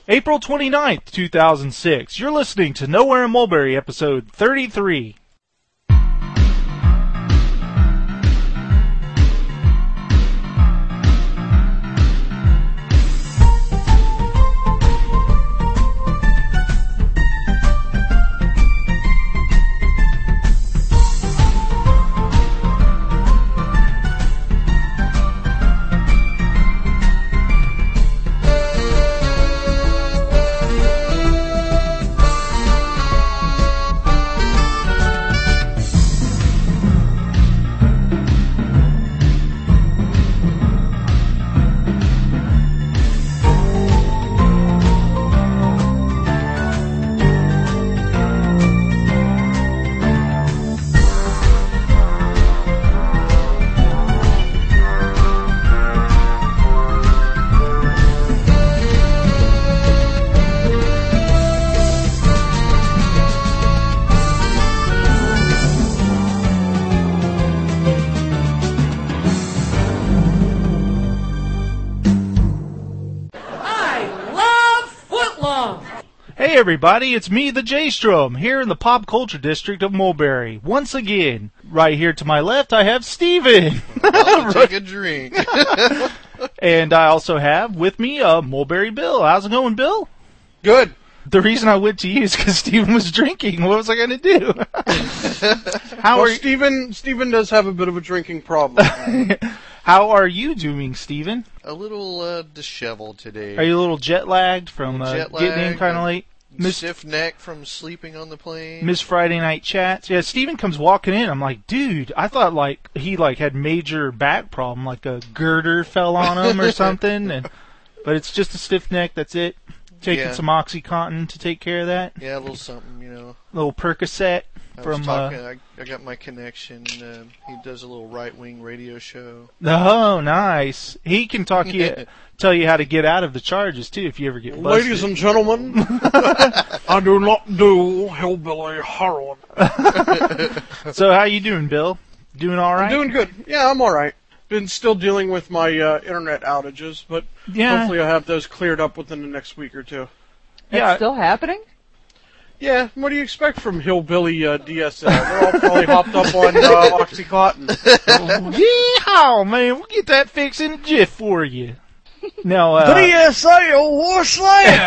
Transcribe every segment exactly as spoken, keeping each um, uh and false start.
April twenty-ninth, two thousand six. You're listening to Nowhere in Mulberry, episode thirty-three. Hey everybody, it's me, the J-Strom, here in the Pop Culture District of Mulberry. Once again, right here to my left, I have Steven. I'll take a drink. And I also have with me uh, Mulberry Bill. How's it going, Bill? Good. The reason I went to you is because Steven was drinking. What was I going to do? How well, are you? Steven, Steven does have a bit of a drinking problem. How are you doing, Steven? A little uh, disheveled today. Are you a little jet lagged from uh, jet getting in lagged, kind of late? Miss, stiff neck from sleeping on the plane. Miss Friday night chats. Yeah, Steven comes walking in. I'm like, dude, I thought like he like had major back problem, like a girder fell on him or something. And but it's just a stiff neck. That's it. Taking yeah. some OxyContin to take care of that. Yeah, a little something, you know. A little Percocet I from. Was talking, uh, I, I got my connection. Uh, he does a little right wing radio show. Oh, nice. He can talk you, tell you how to get out of the charges too if you ever get busted. Ladies and gentlemen, I do not do hillbilly heroin. So how you doing, Bill? Doing all right? I'm doing good. Yeah, I'm all right. Been still dealing with my uh, internet outages, but yeah. hopefully I'll have those cleared up within the next week or two. Yeah. It's still happening? Yeah, what do you expect from hillbilly uh, D S L? They're all probably hopped up on uh, OxyContin. Yeehaw, man, we'll get that fixed in a jiff for you. Now, uh, D S L, what's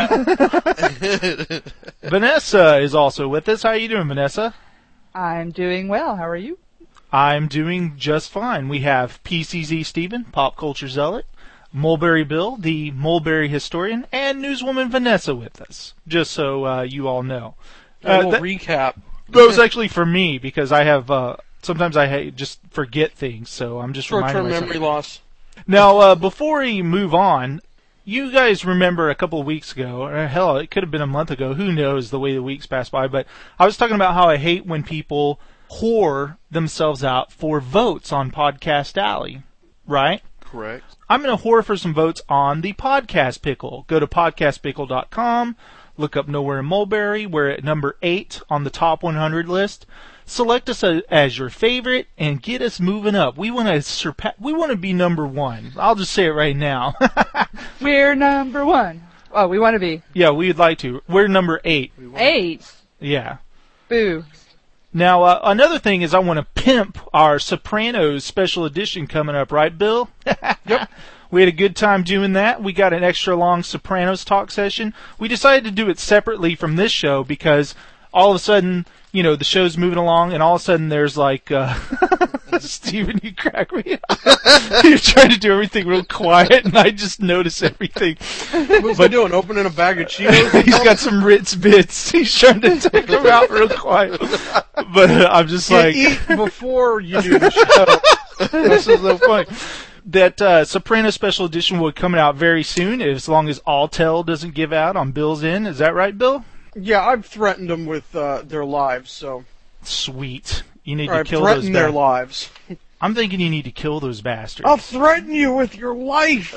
that? Vanessa is also with us. How you doing, Vanessa? I'm doing well. How are you? I'm doing just fine. We have P C Z Steven, Pop Culture Zealot, Mulberry Bill, the Mulberry Historian, and Newswoman Vanessa with us, just so uh, you all know. A Uh, little that, recap. that was actually for me, because I have, uh, sometimes I ha- just forget things, so I'm just reminding Short-term myself. memory loss. Now, uh, before we move on, you guys remember a couple of weeks ago, or hell, it could have been a month ago, who knows the way the weeks pass by, but I was talking about how I hate when people whore themselves out for votes on Podcast Alley, right? Correct. I'm going to whore for some votes on the Podcast Pickle. Go to podcast pickle dot com, look up Nowhere in Mulberry. We're at number eight on the top one hundred list. Select us a, as your favorite and get us moving up. We want to surpass. We want to be number one. I'll just say it right now. We're number one. Oh, we want to be. Yeah, we'd like to. We're number eight. Eight. Yeah. Boo. Now, uh, another thing is I want to pimp our Sopranos special edition coming up, right, Bill? Yep. We had a good time doing that. We got an extra long Sopranos talk session. We decided to do it separately from this show because all of a sudden, you know, the show's moving along and all of a sudden there's like, uh, Steven, you crack me up. You're trying to do everything real quiet and I just notice everything. What's he doing? Opening a bag of Cheetos? He's got some Ritz bits. He's trying to take them out real quiet. But uh, I'm just You like... eat before you do the show. This is so funny. That uh, Soprano Special Edition will be coming out very soon, as long as Alltel doesn't give out on Bill's End. Is that right, Bill? Yeah, I've threatened them with uh, their lives, so... Sweet. You need Or to I've kill those threatened their bastards. lives. I'm thinking you need to kill those bastards. I'll threaten you with your life!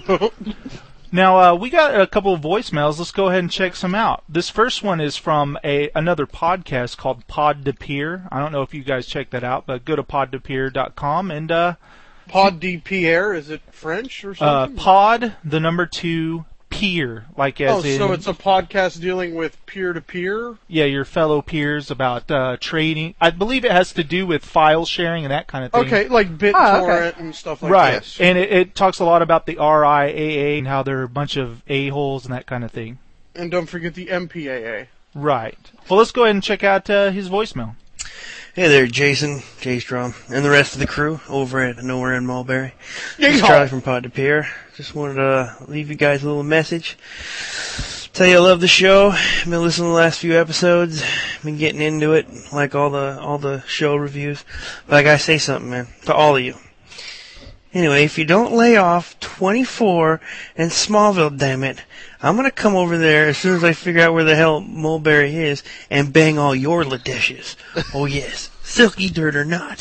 Now, uh, we got a couple of voicemails. Let's go ahead and check some out. This first one is from a another podcast called Pod de Peer. I don't know if you guys check that out, but go to pod de peer dot com and uh, Pod de Pierre, is it French or uh, something? Pod, the number two, peer, like Oh, as in so it's a podcast dealing with peer-to-peer? yeah, your fellow peers about uh, trading. I believe it has to do with file sharing and that kind of thing. Okay, like BitTorrent Oh, okay. and stuff like Right, that. and it, it talks a lot about the R I A A and how they're a bunch of a-holes and that kind of thing. And don't forget the M P A A. Right. Well, let's go ahead and check out uh, his voicemail. Hey there, Jason, J-Strom, and the rest of the crew over at Nowhere in Mulberry. This is Yeehaw. Charlie from Pod to Pier. Just wanted to leave you guys a little message. Tell you I love the show. Been listening to the last few episodes. Been getting into it, like all the all the show reviews. But I gotta say something, man, to all of you. Anyway, if you don't lay off twenty-four and Smallville, damn it, I'm gonna come over there as soon as I figure out where the hell Mulberry is and bang all your ladishes. Oh yes, silky dirt or not.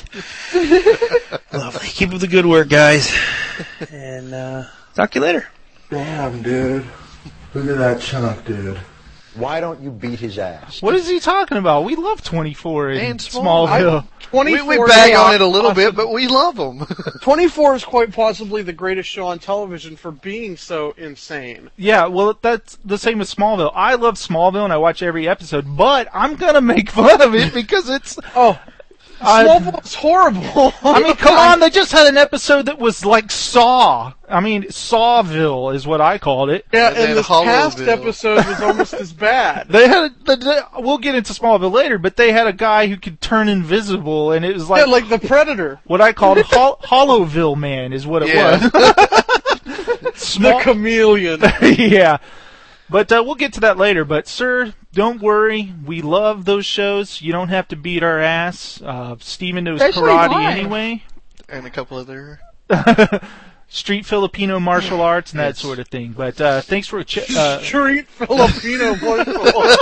Lovely. Keep up the good work, guys. And uh, talk to you later. Damn, dude. Look at that chunk, dude. Why don't you beat his ass? What is he talking about? We love twenty-four in And Small- Smallville. We, twenty-four we bag is on it a little possibly- bit, but we love them. twenty-four is quite possibly the greatest show on television for being so insane. Yeah, well, that's the same with Smallville. I love Smallville and I watch every episode, but I'm gonna make fun of it because it's. Oh, I- Smallville is horrible. I mean, come on, they just had an episode that was like Saw. I mean, Sawville is what I called it. Yeah, And and, then this past Hollowville. episode was almost as bad. They had, the, the, we'll get into Smallville later, but they had a guy who could turn invisible, and it was like, Yeah, like the Predator. what I called Hol- Hollowville Man is what it Yeah. was. The Small, Chameleon. yeah. But uh, we'll get to that later. But, sir, don't worry. We love those shows. You don't have to beat our ass. Uh, Steven knows Especially karate mine. anyway. And a couple other. Street Filipino martial arts and that Yes. sort of thing. But uh, thanks for... Ch- uh, Street Filipino martial.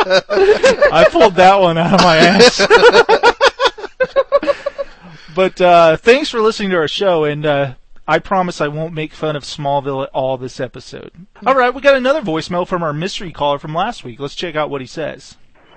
I pulled that one out of my ass. But uh, thanks for listening to our show, and uh, I promise I won't make fun of Smallville at all this episode. All right, we got another voicemail from our mystery caller from last week. Let's check out what he says.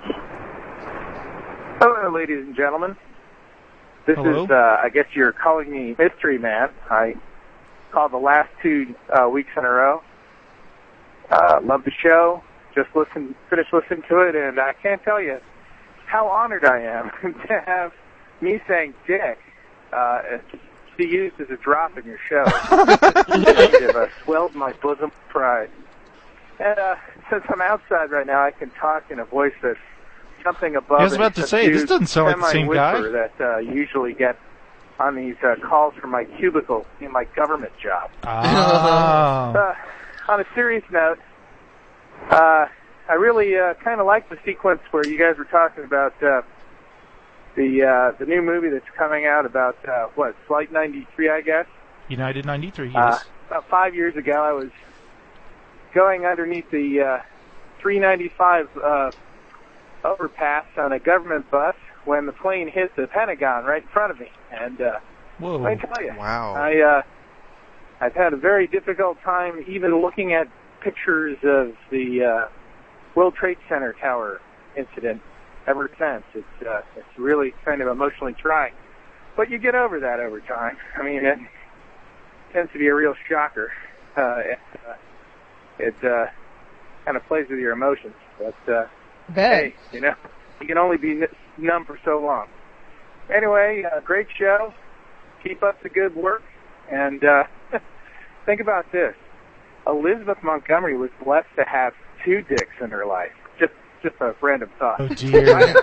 Hello, ladies and gentlemen. This Hello. is, uh, I guess you're calling me Mystery Man. I called the last two uh, weeks in a row. Uh, love the show. Just listen, finished listening to it, and I can't tell you how honored I am to have me saying dick uh, be used as a drop in your show. It uh, swelled my bosom with pride. And uh, since I'm outside right now, I can talk in a voice that's something above. I was about a to say, this subdued doesn't sound like the same guy. semi-whisper that uh, you usually get on these uh, calls from my cubicle in my government job. Ah. Uh, on a serious note, uh, I really uh, kind of like the sequence where you guys were talking about uh, the uh, the new movie that's coming out about uh, what Flight ninety-three, I guess. United ninety-three, yes. Uh, about five years ago, I was going underneath the uh, three ninety-five uh, overpass on a government bus when the plane hit the Pentagon right in front of me. And uh, Whoa. let me tell you, Wow. I uh, I've had a very difficult time even looking at pictures of the uh, World Trade Center tower incident ever since. It's uh, it's really kind of emotionally trying, but you get over that over time. I mean, it tends to be a real shocker. Uh, it uh, it uh, kind of plays with your emotions, but uh, Bet. hey, you know, you can only be n- numb for so long. Anyway, uh, great show. Keep up the good work, and uh, think about this. Elizabeth Montgomery was blessed to have two dicks in her life. Just just a random thought. Oh, dear.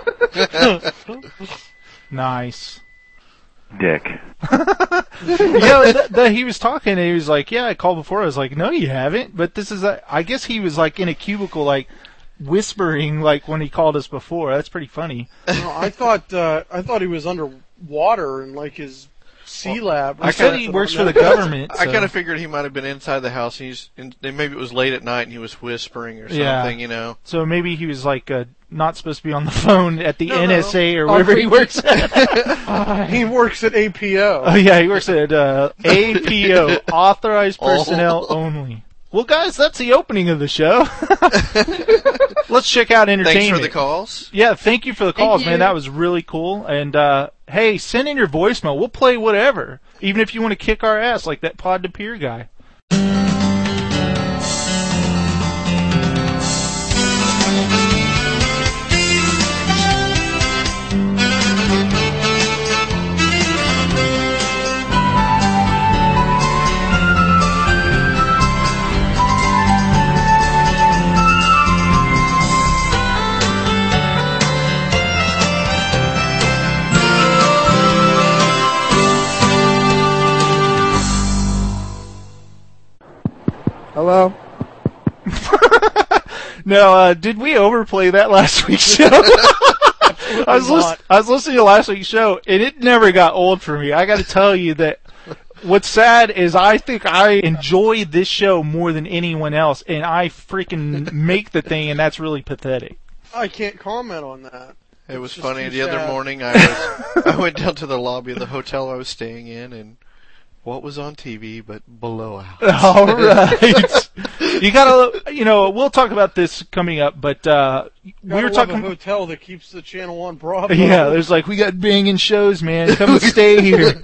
Nice. Dick. You know, the, the, he was talking and he was like, yeah, I called before. I was like, no, you haven't. But this is, a, I guess he was like in a cubicle, like whispering, like when he called us before. That's pretty funny. No, I thought uh, I thought he was underwater in like his sea lab. or I said he something. works for the government. I so- kind of figured he might have been inside the house. And he's and maybe it was late at night and he was whispering or something. Yeah. You know. So maybe he was like uh, not supposed to be on the phone at the No, N S A or Oh, wherever he creepy. works at. He works at A P O. Oh yeah, he works at uh, A P O, authorized personnel Oh. only. Well, guys, that's the opening of the show. Let's check out entertainment. Thanks for the calls. Yeah, thank you for the calls, you. man. That was really cool. And uh, hey, send in your voicemail. We'll play whatever, even if you want to kick our ass like that Pod to Pier guy. No, uh, did we overplay that last week's show? I was, listen, I was listening to last week's show, and it never got old for me. I got to tell you that what's sad is I think I enjoy this show more than anyone else, and I freaking make the thing, and that's really pathetic. I can't comment on that. It was It's funny. just The too other sad. morning, I was I went down to the lobby of the hotel I was staying in, and what was on T V but Blowout? All right. You gotta, you know, we'll talk about this coming up, but uh, we Gotta were love talking. a hotel that keeps the channel on Bravo. Yeah, there's like, we got banging shows, man. Come and stay here.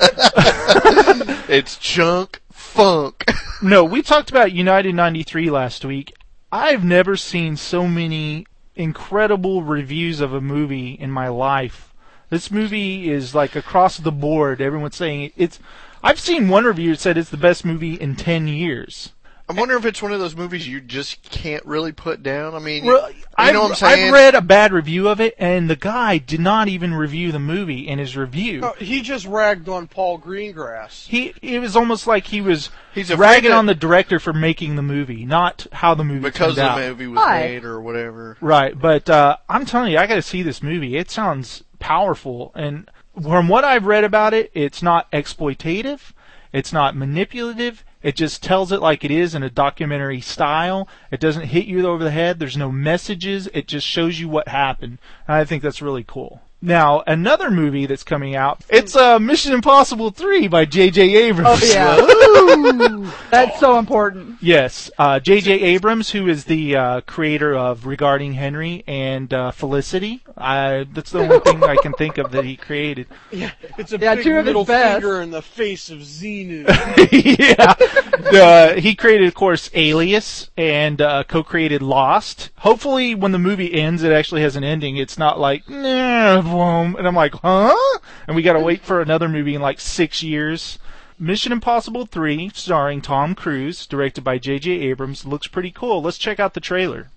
It's junk funk. No, we talked about United ninety-three last week. I've never seen so many incredible reviews of a movie in my life. This movie is like across the board. Everyone's saying it's. I've seen one review that said it's the best movie in ten years. I wonder if it's one of those movies you just can't really put down. I mean, Well, you I've, know what I'm saying? I've read a bad review of it, and the guy did not even review the movie in his review. Oh, he just ragged on Paul Greengrass. He, it was almost like he was He's afraid ragging that- on the director for making the movie, not how the movie because turned the out. movie was Why? made or whatever. Right, but uh, I'm telling you, I got to see this movie. It sounds powerful, and from what I've read about it, it's not exploitative, it's not manipulative. It just tells it like it is in a documentary style. It doesn't hit you over the head. There's no messages. It just shows you what happened. And I think that's really cool. Now, another movie that's coming out, it's uh, Mission Impossible three by J J Abrams. Oh, yeah. That's so important. Yes, uh, J J Abrams, who is the uh, creator of Regarding Henry and uh, Felicity. I, that's the only thing I can think of that he created. Yeah, it's a Yeah, big two of his middle best. finger in the face of Xenu. Yeah, uh, he created, of course, Alias and uh, co-created Lost. Hopefully, when the movie ends, it actually has an ending. It's not like, nah, boom, and I'm like, huh? And we got to wait for another movie in like six years. Mission Impossible three, starring Tom Cruise, directed by J J Abrams, looks pretty cool. Let's check out the trailer.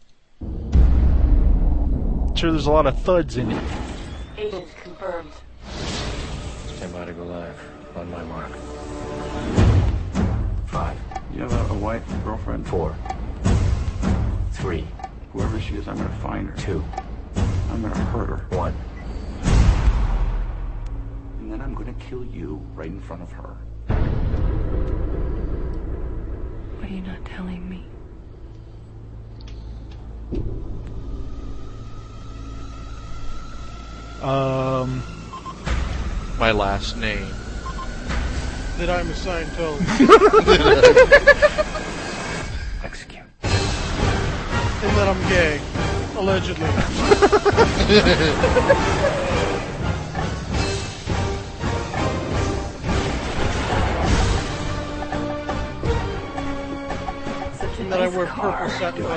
I'm sure there's a lot of thuds in it. Agents confirmed. Stand by to go live. On my mark. Five. You have a, a wife, girlfriend? Four. Three. Whoever she is, I'm gonna find her. Two. I'm gonna hurt her. One. And then I'm gonna kill you right in front of her. What are you not telling me? Um, My last name. That I'm a Scientologist. Execute. And that I'm gay. Allegedly. Such a And that I nice wear car. purple satin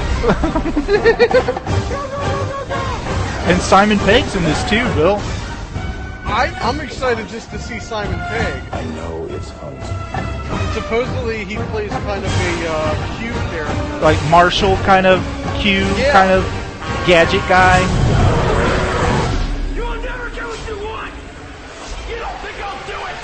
pants. and Simon Pegg's in this too, Bill. I, I'm excited just to see Simon Pegg. I know it's hunt. Supposedly he plays kind of a uh, Q character. Like Marshall kind of Q Yeah. kind of gadget guy. You'll never get what you want! You don't think I'll do it!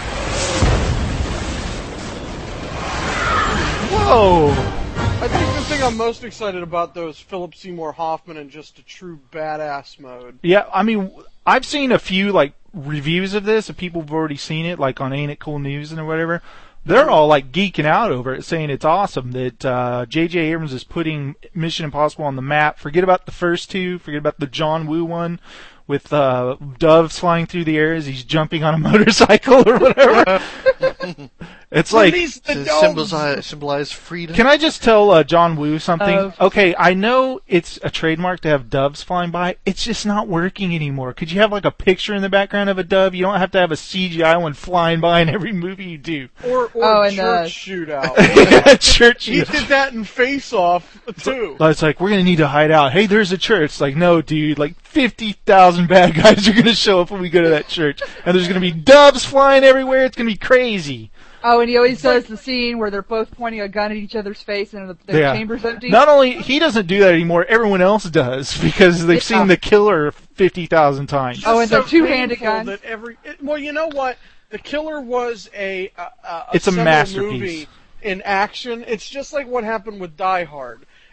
Whoa! I think the thing I'm most excited about, though, is Philip Seymour Hoffman in just a true badass mode. Yeah, I mean, I've seen a few like reviews of this, and people have already seen it, like on Ain't It Cool News and whatever. They're all like geeking out over it, saying it's awesome that uh, J J Abrams is putting Mission Impossible on the map. Forget about the first two. Forget about the John Woo one with uh, doves flying through the air as he's jumping on a motorcycle or whatever. It's like Release the To dogs! symbolize, symbolize freedom. Can I just tell uh, John Woo something? Uh, okay, I know it's a trademark to have doves flying by. It's just not working anymore. Could you have like a picture in the background of a dove? You don't have to have a C G I one flying by in every movie you do. Or, or Oh, a and, uh, church shootout. Yeah, church. He did that in Face Off, too. It's like, we're going to need to hide out. Hey, there's a church. It's like, no, dude. Like, fifty thousand bad guys are going to show up when we go to that church. And there's going to be doves flying everywhere. It's going to be crazy. Oh, and he always does the scene where they're both pointing a gun at each other's face and the, the Yeah. chamber's empty. Not only, he doesn't do that anymore, everyone else does. Because they've Yeah. seen The Killer fifty thousand times. Oh, and So the two-handed painful gun. That every, it, well, you know what? The Killer was a, a, a It's a assembled masterpiece. movie in action. It's just like what happened with Die Hard.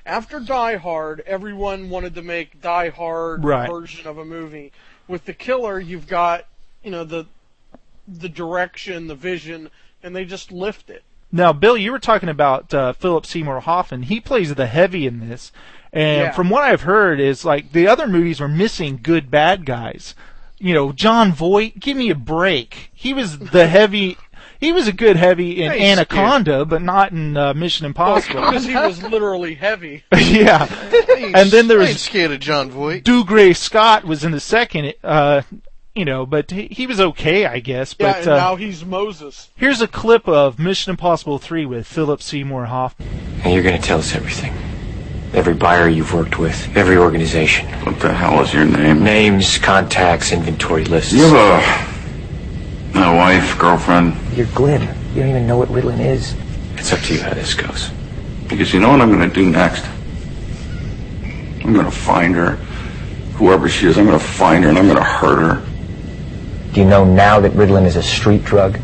after Die Hard, everyone wanted to make Die Hard Right. version of a movie. With The Killer, you've got, you know, the the direction, the vision, and they just lift it. Now, Bill, you were talking about uh, Philip Seymour Hoffman. He plays the heavy in this. And Yeah. from what I've heard is, like, the other movies were missing good bad guys. You know, John Voight, give me a break. He was the heavy... He was a good heavy in Yeah, he's Anaconda, but not in uh, Mission Impossible. Because he was literally heavy. Yeah. And then there I ain't was scared of John Voight. Dougray Scott was in the second, uh, you know, but he, he was okay, I guess. Yeah, But and uh, now he's Moses. here's a clip of Mission Impossible three with Philip Seymour Hoffman. And you're going to tell us everything. Every buyer you've worked with, every organization. What the hell is your name? Names, contacts, inventory lists. You have a, a wife, girlfriend? You're Glenn. You don't even know what Ritalin is. It's up to you how this goes. Because you know what I'm going to do next? I'm going to find her. Whoever she is, I'm going to find her and I'm going to hurt her. Do you know now that Ritalin is a street drug?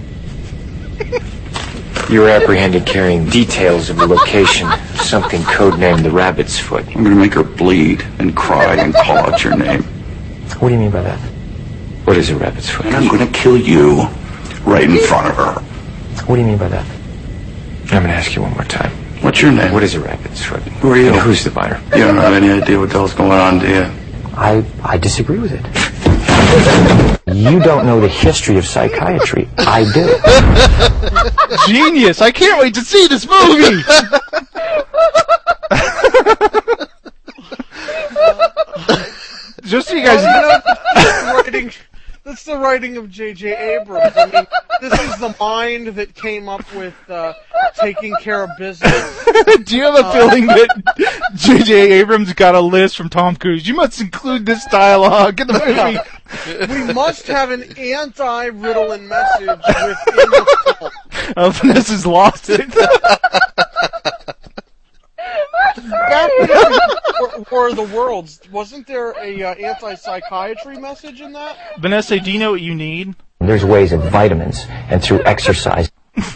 You were apprehended carrying details of the location of something codenamed the Rabbit's Foot. I'm going to make her bleed and cry and call out your name. What do you mean by that? What is a Rabbit's Foot? And I'm going to kill you right in front of her. What do you mean by that? I'm going to ask you one more time. What's your name? What is a Rabbit's Foot? Who are you? And who's the buyer? You don't have any idea what the hell's going on, do you? I I disagree with it. You don't know the history of psychiatry. I do. Genius! I can't wait to see this movie! Just so you guys Well, you know, that's, the writing, that's the writing of J J Abrams. I mean, this is the mind that came up with uh, taking care of business. Do you have a Uh, feeling that J J Abrams got a list from Tom Cruise? You must include this dialogue in the movie. We must have an anti-Ritalin message within the film. Oh, Vanessa's lost it. Back in War of the Worlds, wasn't there a uh, anti-psychiatry message in that? Vanessa, do you know what you need? There's ways of vitamins and through exercise.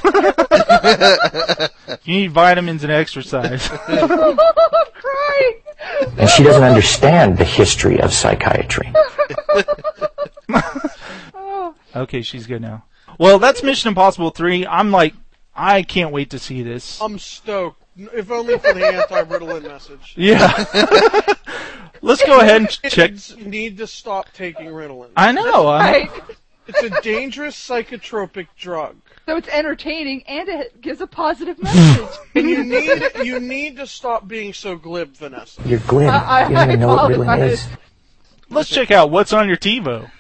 You need vitamins and exercise. I'm crying. And she doesn't understand the history of psychiatry. Okay, she's good now. Well, that's Mission Impossible three. I'm like, I can't wait to see this. I'm stoked. If only for the anti-Ritalin message. Yeah. Let's go ahead and check. Kids need to stop taking Ritalin. I know. I Right. It's a dangerous psychotropic drug. So it's entertaining and it gives a positive message. And you need you need to stop being so glib, Vanessa. You're Glenn. I- I- You don't even know what I Ritalin apologize. is. Let's check out what's on your TiVo.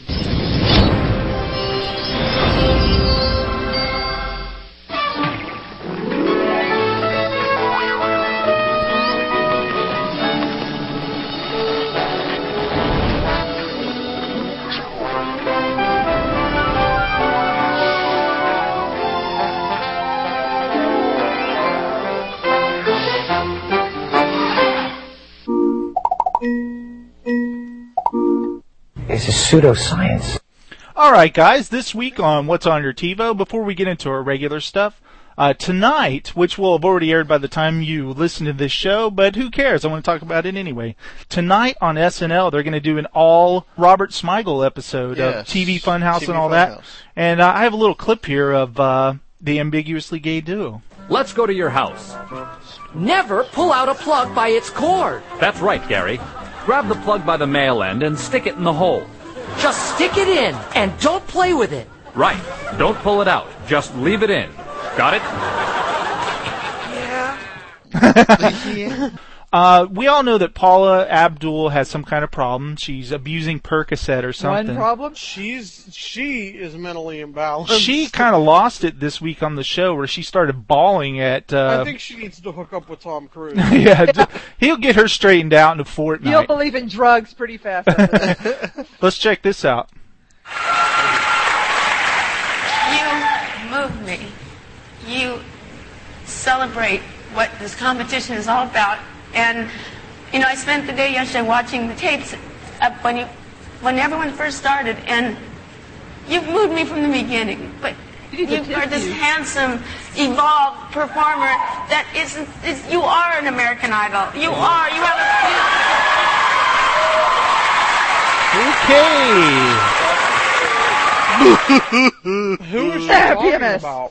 It's a pseudoscience. All right, guys, this week on What's on Your TiVo, before we get into our regular stuff, uh, tonight, which will have already aired by the time you listen to this show, but who cares? I want to talk about it anyway. Tonight on S N L, they're going to do an all Robert Smigel episode of Yes. T V Funhouse T V and all that. Funhouse. And uh, I have a little clip here of uh, the ambiguously gay duo. Let's go to your house. Never pull out a plug by its cord. That's right, Gary. Grab the plug by the male end and stick it in the hole. Just stick it in and don't play with it. Right. Don't pull it out. Just leave it in. Got it? Yeah. uh, we all know that Paula Abdul has some kind of problem. She's abusing Percocet or something. One problem? She's she is mentally imbalanced. She kind of lost it this week on the show where she started bawling at. Uh, I think she needs to hook up with Tom Cruise. yeah, d- he'll get her straightened out in a fortnight. You'll believe in drugs pretty fast. Let's check this out. You move me. You celebrate what this competition is all about. And, you know, I spent the day yesterday watching the tapes up when you, when everyone first started, and you've moved me from the beginning. But You are this handsome, evolved performer that isn't. Is, you are an American Idol. You are. You have Okay. Who is she Yeah, talking P M S. about?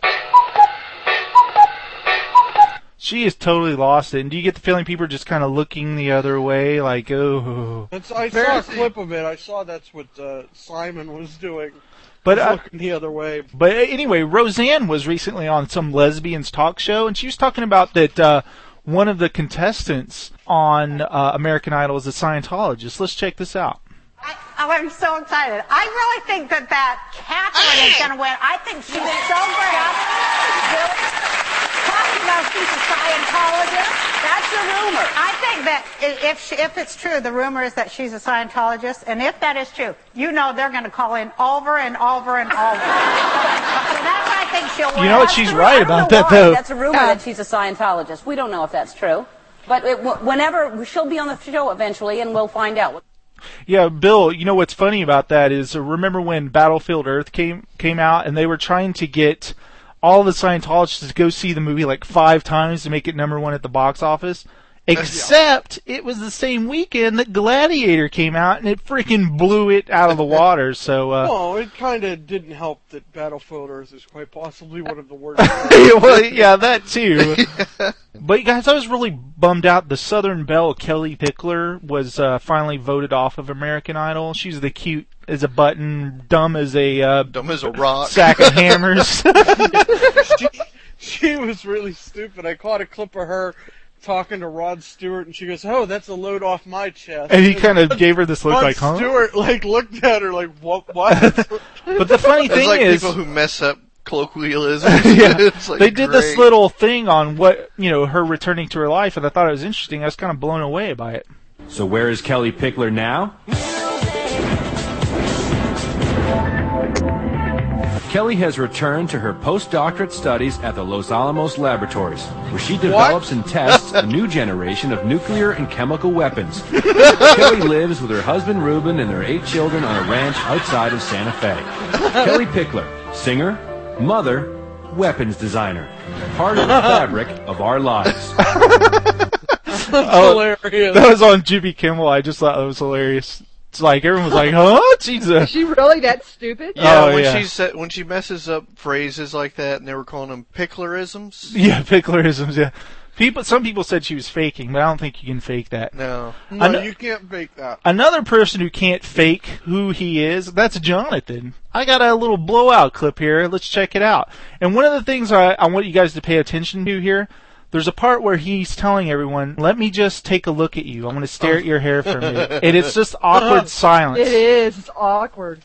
She has totally lost it. And do you get the feeling people are just kind of looking the other way, like, oh? It's, I saw a clip of it. I saw that's what uh, Simon was doing. But He was uh, looking the other way. But anyway, Roseanne was recently on some lesbians talk show, and she was talking about that uh, one of the contestants on uh, American Idol is a Scientologist. Let's check this out. Oh, I'm so excited. I really think that that Catherine is going to win. I think she's so great. Talking about she's a Scientologist. That's a rumor. I think that i- if she, if it's true, the rumor is that she's a Scientologist, and if that is true, you know they're going to call in over and over and over. So that's why I think she'll win. You know what? She's right about that, though. That's a rumor that she's a Scientologist. We don't know if that's true. But it, whenever, she'll be on the show eventually, and we'll find out. Yeah, Bill, you know what's funny about that is, uh, remember when Battlefield Earth came came out, and they were trying to get all the Scientologists to go see the movie like five times to make it number one at the box office? Except it was the same weekend that Gladiator came out, and it freaking blew it out of the water. So, uh, well, it kind of didn't help that Battlefield Earth is quite possibly one of the worst. well, yeah, that too. But guys, I was really bummed out. The Southern Belle, Kelly Pickler, was uh, finally voted off of American Idol. She's the cute as a button, dumb as a uh, dumb as a rock sack of hammers. she, she was really stupid. I caught a clip of her talking to Rod Stewart, and she goes, "Oh, that's a load off my chest." And he kind of gave her this look Rod like, huh? Stewart like looked at her like, "What? What?" But the funny thing it's like is, people who mess up colloquialism. yeah, it's like they did great. this little thing on what you know her returning to her life, and I thought it was interesting. I was kind of blown away by it. So where is Kelly Pickler now? Kelly has returned to her postdoctorate studies at the Los Alamos Laboratories, where she develops and tests a new generation of nuclear and chemical weapons. Kelly lives with her husband Ruben and their eight children on a ranch outside of Santa Fe. Kelly Pickler, singer, mother, weapons designer, part of the fabric of our lives. That's Oh, hilarious. That was on Jimmy Kimmel. I just thought that was hilarious. It's like everyone was like, "Huh? Jesus." Is she really that stupid? Yeah, Oh, when yeah. she said when she messes up phrases like that, and they were calling them picklerisms. Yeah, picklerisms. Yeah, people. Some people said she was faking, but I don't think you can fake that. No, No, Ano- you can't fake that. Another person who can't fake who he is, that's Jonathan. I got a little blowout clip here. Let's check it out. And one of the things I, I want you guys to pay attention to here, there's a part where he's telling everyone, "Let me just take a look at you. I'm going to stare at your hair for a minute." And it's just awkward silence. It is. It's awkward.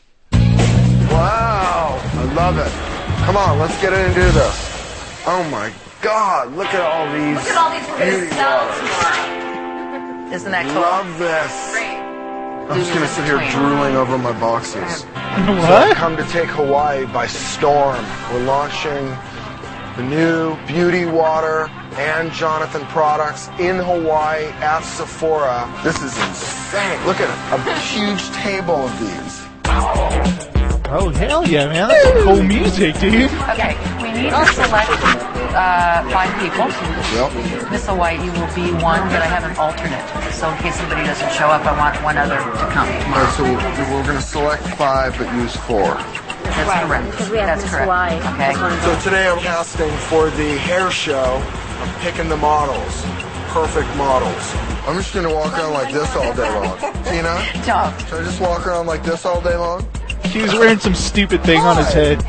Wow, I love it. Come on, let's get in and do this. Oh my God, look at all these. Look at all these beauty good cells waters. Isn't that cool? Love this. I'm just gonna sit here drooling over my boxes. What? So I've come to take Hawaii by storm. We're launching the new Beauty Water and Jonathan products in Hawaii at Sephora. This is insane. Look at it, a huge table of these. Oh, hell yeah, man. That's some cool music, dude. Okay, we need to select uh, five people. Yep. Miss Hawaii will be one, but I have an alternate. So in case somebody doesn't show up, I want one other to come. All right, so we're, we're going to select five, but use four. That's correct. Because we have That's Miss correct. Hawaii. Okay. So today I'm casting for the hair show. I'm picking the models. Perfect models. I'm just going to walk around like this all day long. Tina? Job. Should I just walk around like this all day long? He was wearing some stupid thing on his head.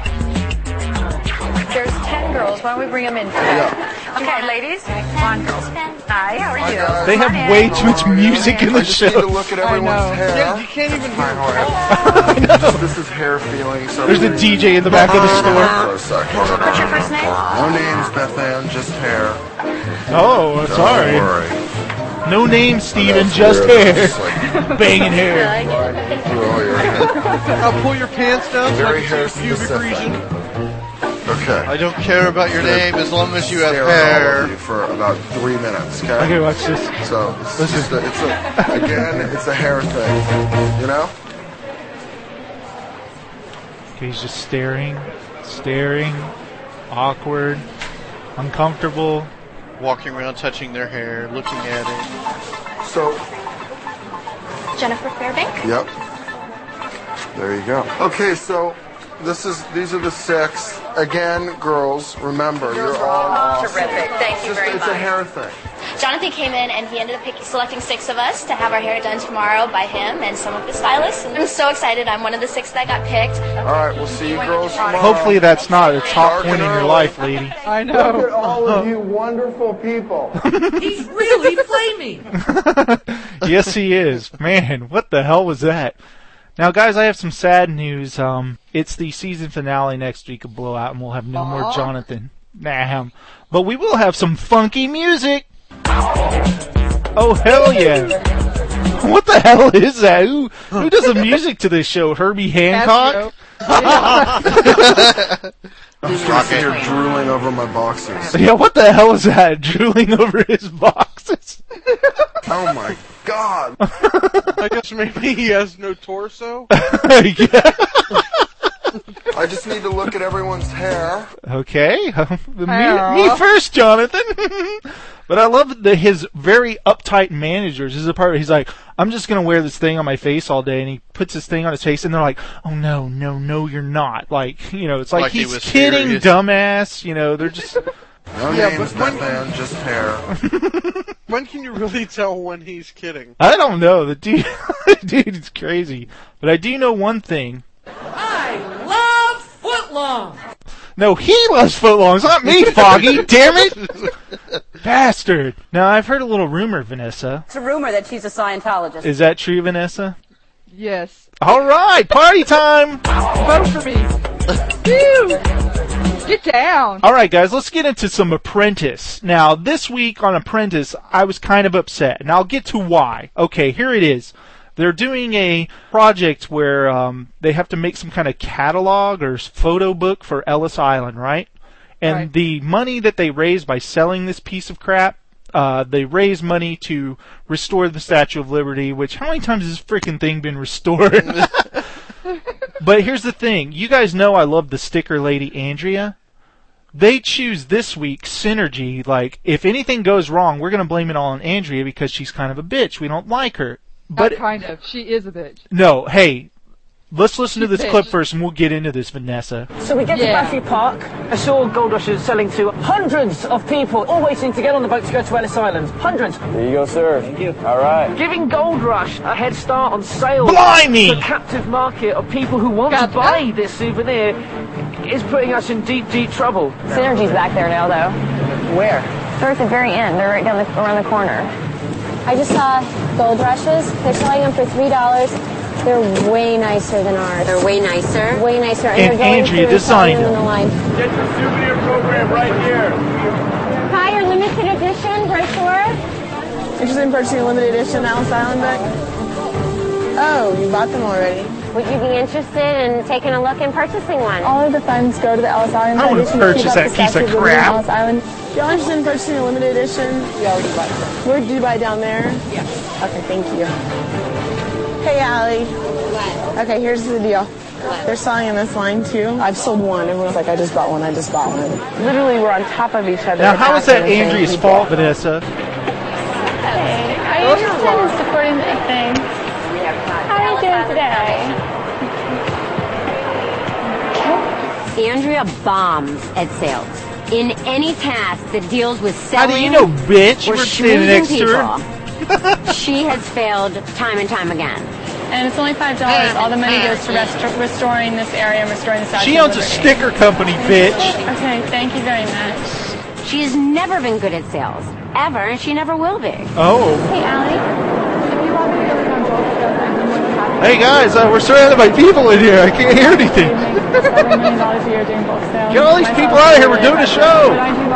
There's ten girls. Why don't we bring them in today? Yeah. Okay, ladies. Come on, girls. Hi, how are Hi, you? guys. They have way too much music in the I just need to show. look at I everyone's know. hair. Yeah, you can't even hear. I know. This is hair feeling. So There's a D J in the back of the store. For a second. What's your first name? No names, Beth Ann, just hair. Oh, Don't sorry. worry. No name, Steven, That's just weird. hair. Just like Banging hair. sliding through all your hair. Now pull your pants down so I Very can hair see your pubic specific. region. Okay. I don't care about your name as long as you have Stare at all hair. of you for about three minutes, okay? Okay, watch this. So it's just a, it's a again, it's a hair thing, you know. Okay, he's just staring. Staring. Awkward. Uncomfortable. Walking around, touching their hair, looking at it. So, Jennifer Fairbank. yep. There you go. Okay, so this is these are the six. Again, girls, remember, you're all awesome. Terrific. Thank you Just- very it's much. a hair thing. Jonathan came in and he ended up picking, selecting six of us to have our hair done tomorrow by him and some of the stylists. And I'm so excited. I'm one of the six that got picked. All right, we'll see you girls tomorrow. Hopefully that's not a top point in your life, lady. I Look at all of you wonderful people. He's really flaming. Yes, he is. Man, what the hell was that? Now, guys, I have some sad news. Um, it's the season finale next week of Blowout, and we'll have no more Aw. Jonathan. Nah, but we will have some funky music. Oh, hell yeah. What the hell is that? Who, who does the music to this show? Herbie Hancock? I'm just gonna sit here drooling over my boxes. Yeah, what the hell is that? Drooling over his boxes? Oh my god. I guess maybe he has no torso. Yeah. I just need to look at everyone's hair. Okay, me, me first, Jonathan. But I love the, his very uptight managers. This is the part where he's like, I'm just going to wear this thing on my face all day. And he puts this thing on his face, and they're like, oh, no, no, no, you're not. Like, you know, it's like, Like he he's was kidding, serious. dumbass. You know, they're just... No Yeah, names, but that man, just hair. When can you really tell when he's kidding? I don't know. The dude, dude is crazy. But I do know one thing. I love footlong. No, he loves footlongs, not me, Foggy. Damn it. Bastard. Now, I've heard a little rumor, Vanessa. It's a rumor that she's a Scientologist. Is that true, Vanessa? Yes. All right, party time. Vote for me. Phew. Get down. All right, guys, let's get into some Apprentice. Now, this week on Apprentice, I was kind of upset, and I'll get to why. Okay, here it is. They're doing a project where um, they have to make some kind of catalog or photo book for Ellis Island, right? And Right. the money that they raise by selling this piece of crap, uh, they raise money to restore the Statue of Liberty, which, how many times has this freaking thing been restored? But here's the thing. You guys know I love the sticker lady, Andrea. They choose this week Synergy. Like, if anything goes wrong, we're going to blame it all on Andrea because she's kind of a bitch. We don't like her. But Not kind of. She is a bitch. no, hey, let's listen to She's this bitch. clip first and we'll get into this, Vanessa. So we get Yeah. to Battery Park. I saw Gold Rush is selling to hundreds of people, all waiting to get on the boat to go to Ellis Island. Hundreds. There you go, sir. Thank you. All right. Giving Gold Rush a head start on sales. Blimey! The captive market of people who want to buy this souvenir is putting us in deep, deep trouble. Synergy's back there now, though. Where? They're at the very end. They're right down the, around the corner. I just saw Gold Rushes. They're selling them for three dollars. They're way nicer than ours. They're way nicer. Way nicer. And they're going Andrea through and selling designed them in them. the line. Get the souvenir program right here. Hi, your limited edition brochure. Interested in purchasing a limited edition Ellis Island book? Oh, you bought them already. Would you be interested in taking a look and purchasing one? All of the funds go to the Ellis Island I wanna Foundation. purchase Keep up that the piece of Statue Liberty crap. on Ellis Island. If y'all interested in purchasing a limited edition, we already bought them. Where did you buy down there? Yeah. Okay, thank you. Hey, Allie. What? Okay, here's the deal. What? They're selling in this line too. I've sold one. Everyone's like, I just bought one. I just bought one. Literally, we're on top of each other. Now, how is that asking the same Andrea's people. fault, Vanessa? Hey, are you interested in supporting the thing? How are you doing today? Andrea bombs at sales. In any task that deals with How selling do you know, bitch? You or were standing next schmoozing to her. people, she has failed time and time again. And it's only five dollars. All the money goes to restor- restoring this area and restoring the Statue She of owns a Liberty. sticker company, bitch. Okay, thank you very much. She has never been good at sales. Ever, and she never will be. Oh. Hey, Allie. Hey, guys, uh, we're surrounded by people in here. I can't hear anything. Get all these people out of here. We're doing a show.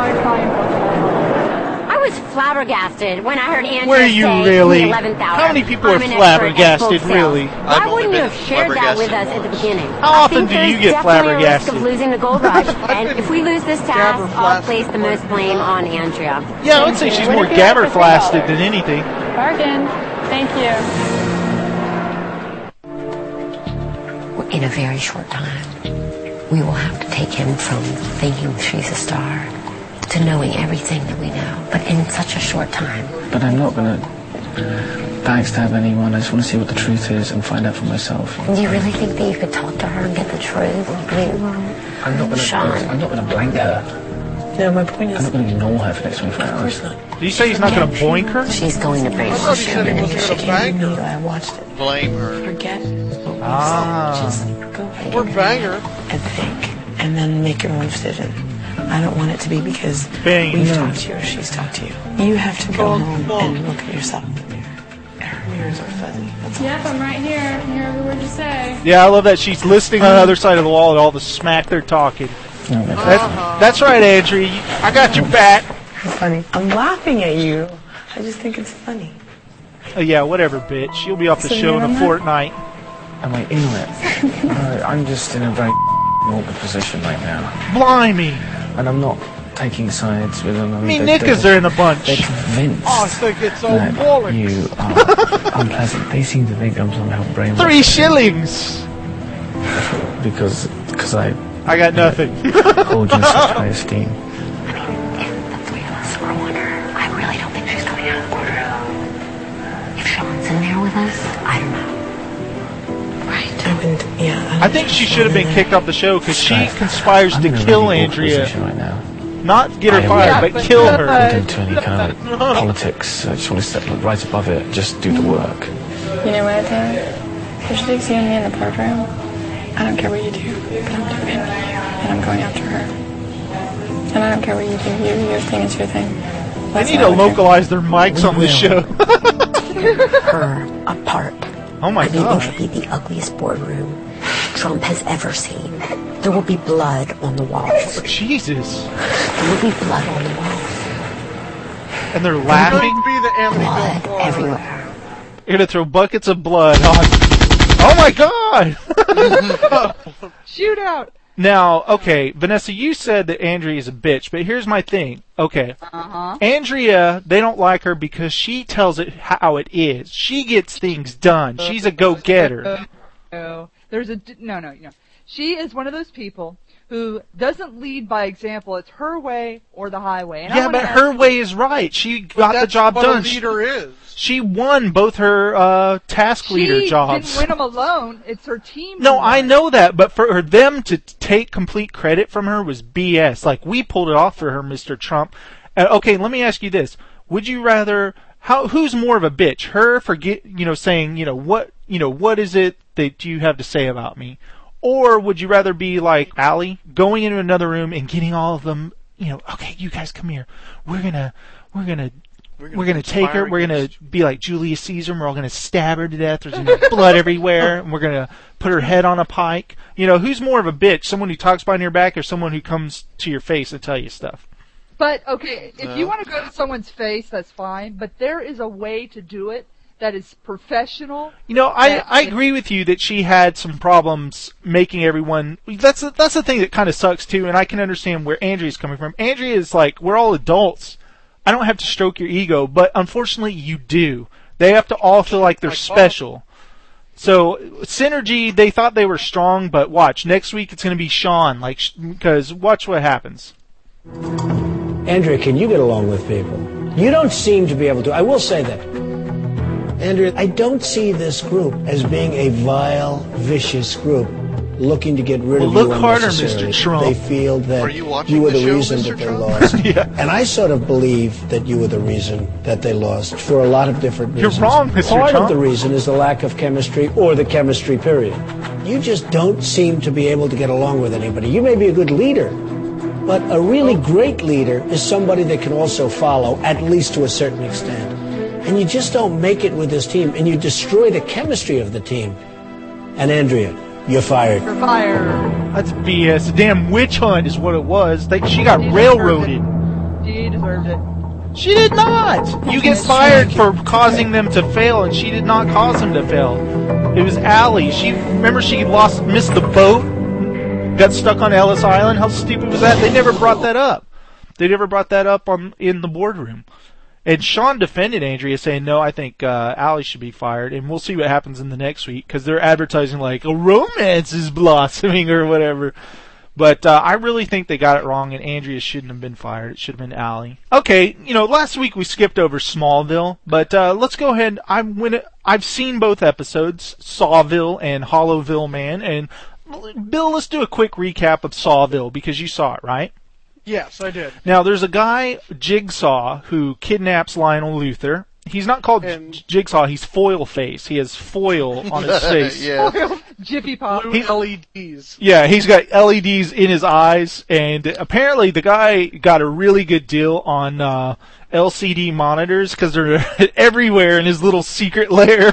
I was flabbergasted when I heard Andrea Were you say really? in the eleventh hour, How many people I'm are an expert at flabbergasted, book sales. really? Why I've only wouldn't you been have shared that with us flabbergasted at the beginning? How I often think do you there's get definitely a risk flabbergasted? of losing the gold rush, and if we lose this task, I'll place the most blame on Andrea. Yeah, I would say she's more gabberflasted than anything. Bargain. Thank you. In a very short time, We will have to take him from thinking she's a star to knowing everything that we know, but in such a short time. But I'm not going to backstab anyone. I just want to see what the truth is and find out for myself. Do you really think that you could talk to her and get the truth? I mean, I'm not going to. I'm not going to blank her. No, my point is... I'm not going to ignore her for the next twenty-four hours. Did you say he's not going to boink her? She's going to break I thought he said he wasn't going to bang her. I watched it. Blame her. Forget. Ah. Just go ahead. Or bang her. And think. And then make your own decision. I don't want it to be because Bang. we've No. talked to you or she's talked to you. You have to go home and look at yourself in the mirror. Her mirrors are fuzzy. That's all. Yep, I'm right here. I can hear every word you say. Yeah, I love that she's listening on the other side of the wall at all the smack they're talking. No, That's, that's right, Andrea. You- I got your back. You're funny. I'm laughing at you. I just think it's funny. Oh, yeah, whatever, bitch. You'll be off the So show in you're a on that? fortnight. Am I in it? No, I'm just in a very awkward position right now. Blimey. And I'm not taking sides with them. I I mean, they- Nick is they- there in the bunch. They're convinced Oh, I think it's all that bollocks. you are unpleasant. They seem to think I'm somehow brainwashed. Three shillings. Because because I I got nothing. hold you in such high esteem. I really don't think she's coming out of the courtroom. If Sean's in there with us, I don't know. Right. I wouldn't, yeah. I think she should have been kicked off the show because she conspires I'm to in a kill really awkward Andrea. position right now. Not get her I fired, wouldn't but kill her. get into any kind of politics. I just want to step right above it. Just do the work. You know what I think? If she takes you and me in the courtroom, I don't care what you do, but I'm doing it. And I'm going after her. And I don't care what you do. You, your thing is your thing. They That's need not to what I do. localize their mics on this show. Her apart. Oh my I mean, God. it will be the ugliest boardroom Trump has ever seen. There will be blood on the walls. Jesus. There will be blood on the walls. And they're It's laughing. going to be the Amityville Blood Horror. everywhere. You're gonna throw buckets of blood on. Oh my God! Shootout. Now, okay, Vanessa, you said that Andrea is a bitch, but here's my thing. Okay, Uh-huh. Andrea, they don't like her because she tells it how it is. She gets things done. She's a go-getter. No, there's a no, no, no. She is one of those people who doesn't lead by example. It's her way or the highway. And I Yeah, wanna but ask her you- way is right. She got the That's job what done. a She, leader is. she won both her uh, task leader she jobs. didn't win them alone. It's her team. No, who I won. know that, but for her, them to take complete credit from her was B S. Like, we pulled it off for her, Mister Trump. Uh, okay, let me ask you this. Would you rather, how, who's more of a bitch? Her for get, you know, saying, you know, what, you know, what is it that you have to say about me? Or would you rather be like Allie, going into another room and getting all of them, you know, okay, you guys come here. We're gonna, we're gonna, We're we're gonna take her, conspire we're gonna against be like Julius Caesar, and we're all gonna stab her to death, there's gonna be blood everywhere, and we're gonna put her head on a pike. You know, who's more of a bitch? Someone who talks behind your back or someone who comes to your face and tell you stuff? But okay, if you No. want to go to someone's face, that's fine. But there is a way to do it that is professional. You know, I, that I is- agree with you that she had some problems making everyone. That's the, that's the thing that kind of sucks too, and I can understand where Andrea's coming from. Andrea is like, we're all adults. I don't have to stroke your ego, but unfortunately, you do. They have to all feel like they're special. So Synergy, they thought they were strong, but watch next week it's going to be Sean, like because watch what happens. Andrea, can you get along with people? You don't seem to be able to. I will say that. Andrea, I don't see this group as being a vile, vicious group looking to get rid Well, of look you harder, unnecessarily. Mister Trump. They feel that Are you watching were the the show, reason Mister that they Trump? lost. Yeah. And I sort of believe that you were the reason that they lost for a lot of different You're reasons. wrong, Mister Part Trump. of the reason is the lack of chemistry or the chemistry period. You just don't seem to be able to get along with anybody. You may be a good leader, but a really great leader is somebody that can also follow, at least to a certain extent. And you just don't make it with this team, and you destroy the chemistry of the team. And Andrea, you're fired. You're fired. That's B S. A damn witch hunt is what it was. They, she got railroaded. She deserved it. She did not. You get fired for causing them to fail, and she did not cause them to fail. It was Allie. She remember she lost, missed the boat, got stuck on Ellis Island. How stupid was that? They never brought that up. They never brought that up on in the boardroom. And Sean defended Andrea, saying, "No, I think uh, Allie should be fired." And we'll see what happens in the next week because they're advertising like a romance is blossoming or whatever. But uh, I really think they got it wrong, and Andrea shouldn't have been fired. It should have been Allie. Okay, you know, last week we skipped over Smallville, but uh, let's go ahead. I went, I've seen both episodes, Sawville and Hollowville Man, and Bill, let's do a quick recap of Sawville, because you saw it, right? Yes, I did. Now, there's a guy, Jigsaw, who kidnaps Lionel Luthor. He's not called and Jigsaw, he's Foil Face. He has foil on his face. Yeah. Foil, Jiffy Pop. Blue L E Ds. Yeah, he's got L E Ds in his eyes, and apparently the guy got a really good deal on uh, L C D monitors, because they're everywhere in his little secret lair.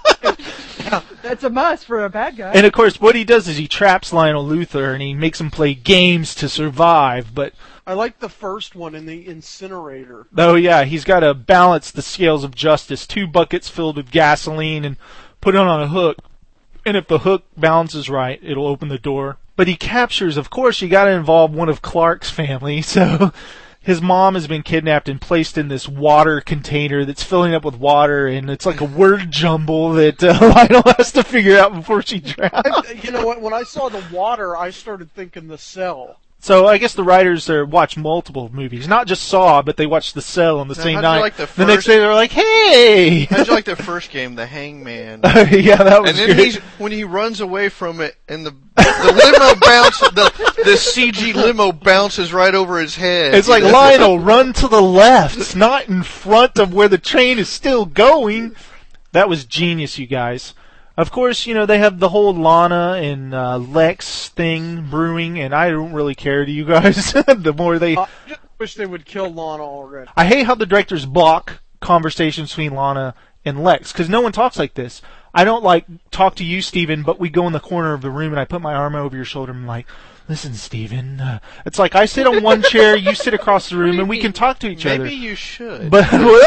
That's a must for a bad guy. And of course, what he does is he traps Lionel Luthor, and he makes him play games to survive, but... I like the first one in the incinerator. Oh yeah, he's got to balance the scales of justice. Two buckets filled with gasoline and put it on a hook. And if the hook balances right, it'll open the door. But he captures, of course, you got to involve one of Clark's family. So his mom has been kidnapped and placed in this water container that's filling up with water, and it's like a word jumble that uh, Lionel has to figure out before she drowns. I, you know what? When I saw the water, I started thinking The Cell. So I guess the writers are watch multiple movies, not just Saw, but they watch The Cell on the now, same how'd night. You like the, the first, next day they're like, "Hey!" How'd you like the first game, The Hangman? Yeah, that was And then great. he's, when he runs away from it, and the the limo bounce, the the C G limo bounces right over his head. It's like, Lionel, run to the left, not in front of where the train is still going. That was genius, you guys. Of course, you know, they have the whole Lana and uh, Lex thing brewing, and I don't really care to you guys. The more they... Uh, I just wish they would kill Lana already. I hate how the directors block conversations between Lana and Lex, because no one talks like this. I don't, like, talk to you, Steven, but we go in the corner of the room, and I put my arm over your shoulder, and I'm like, listen, Steven. Uh, it's like I sit on one chair, you sit across the room, and we can talk to each Maybe other. Maybe you should. But,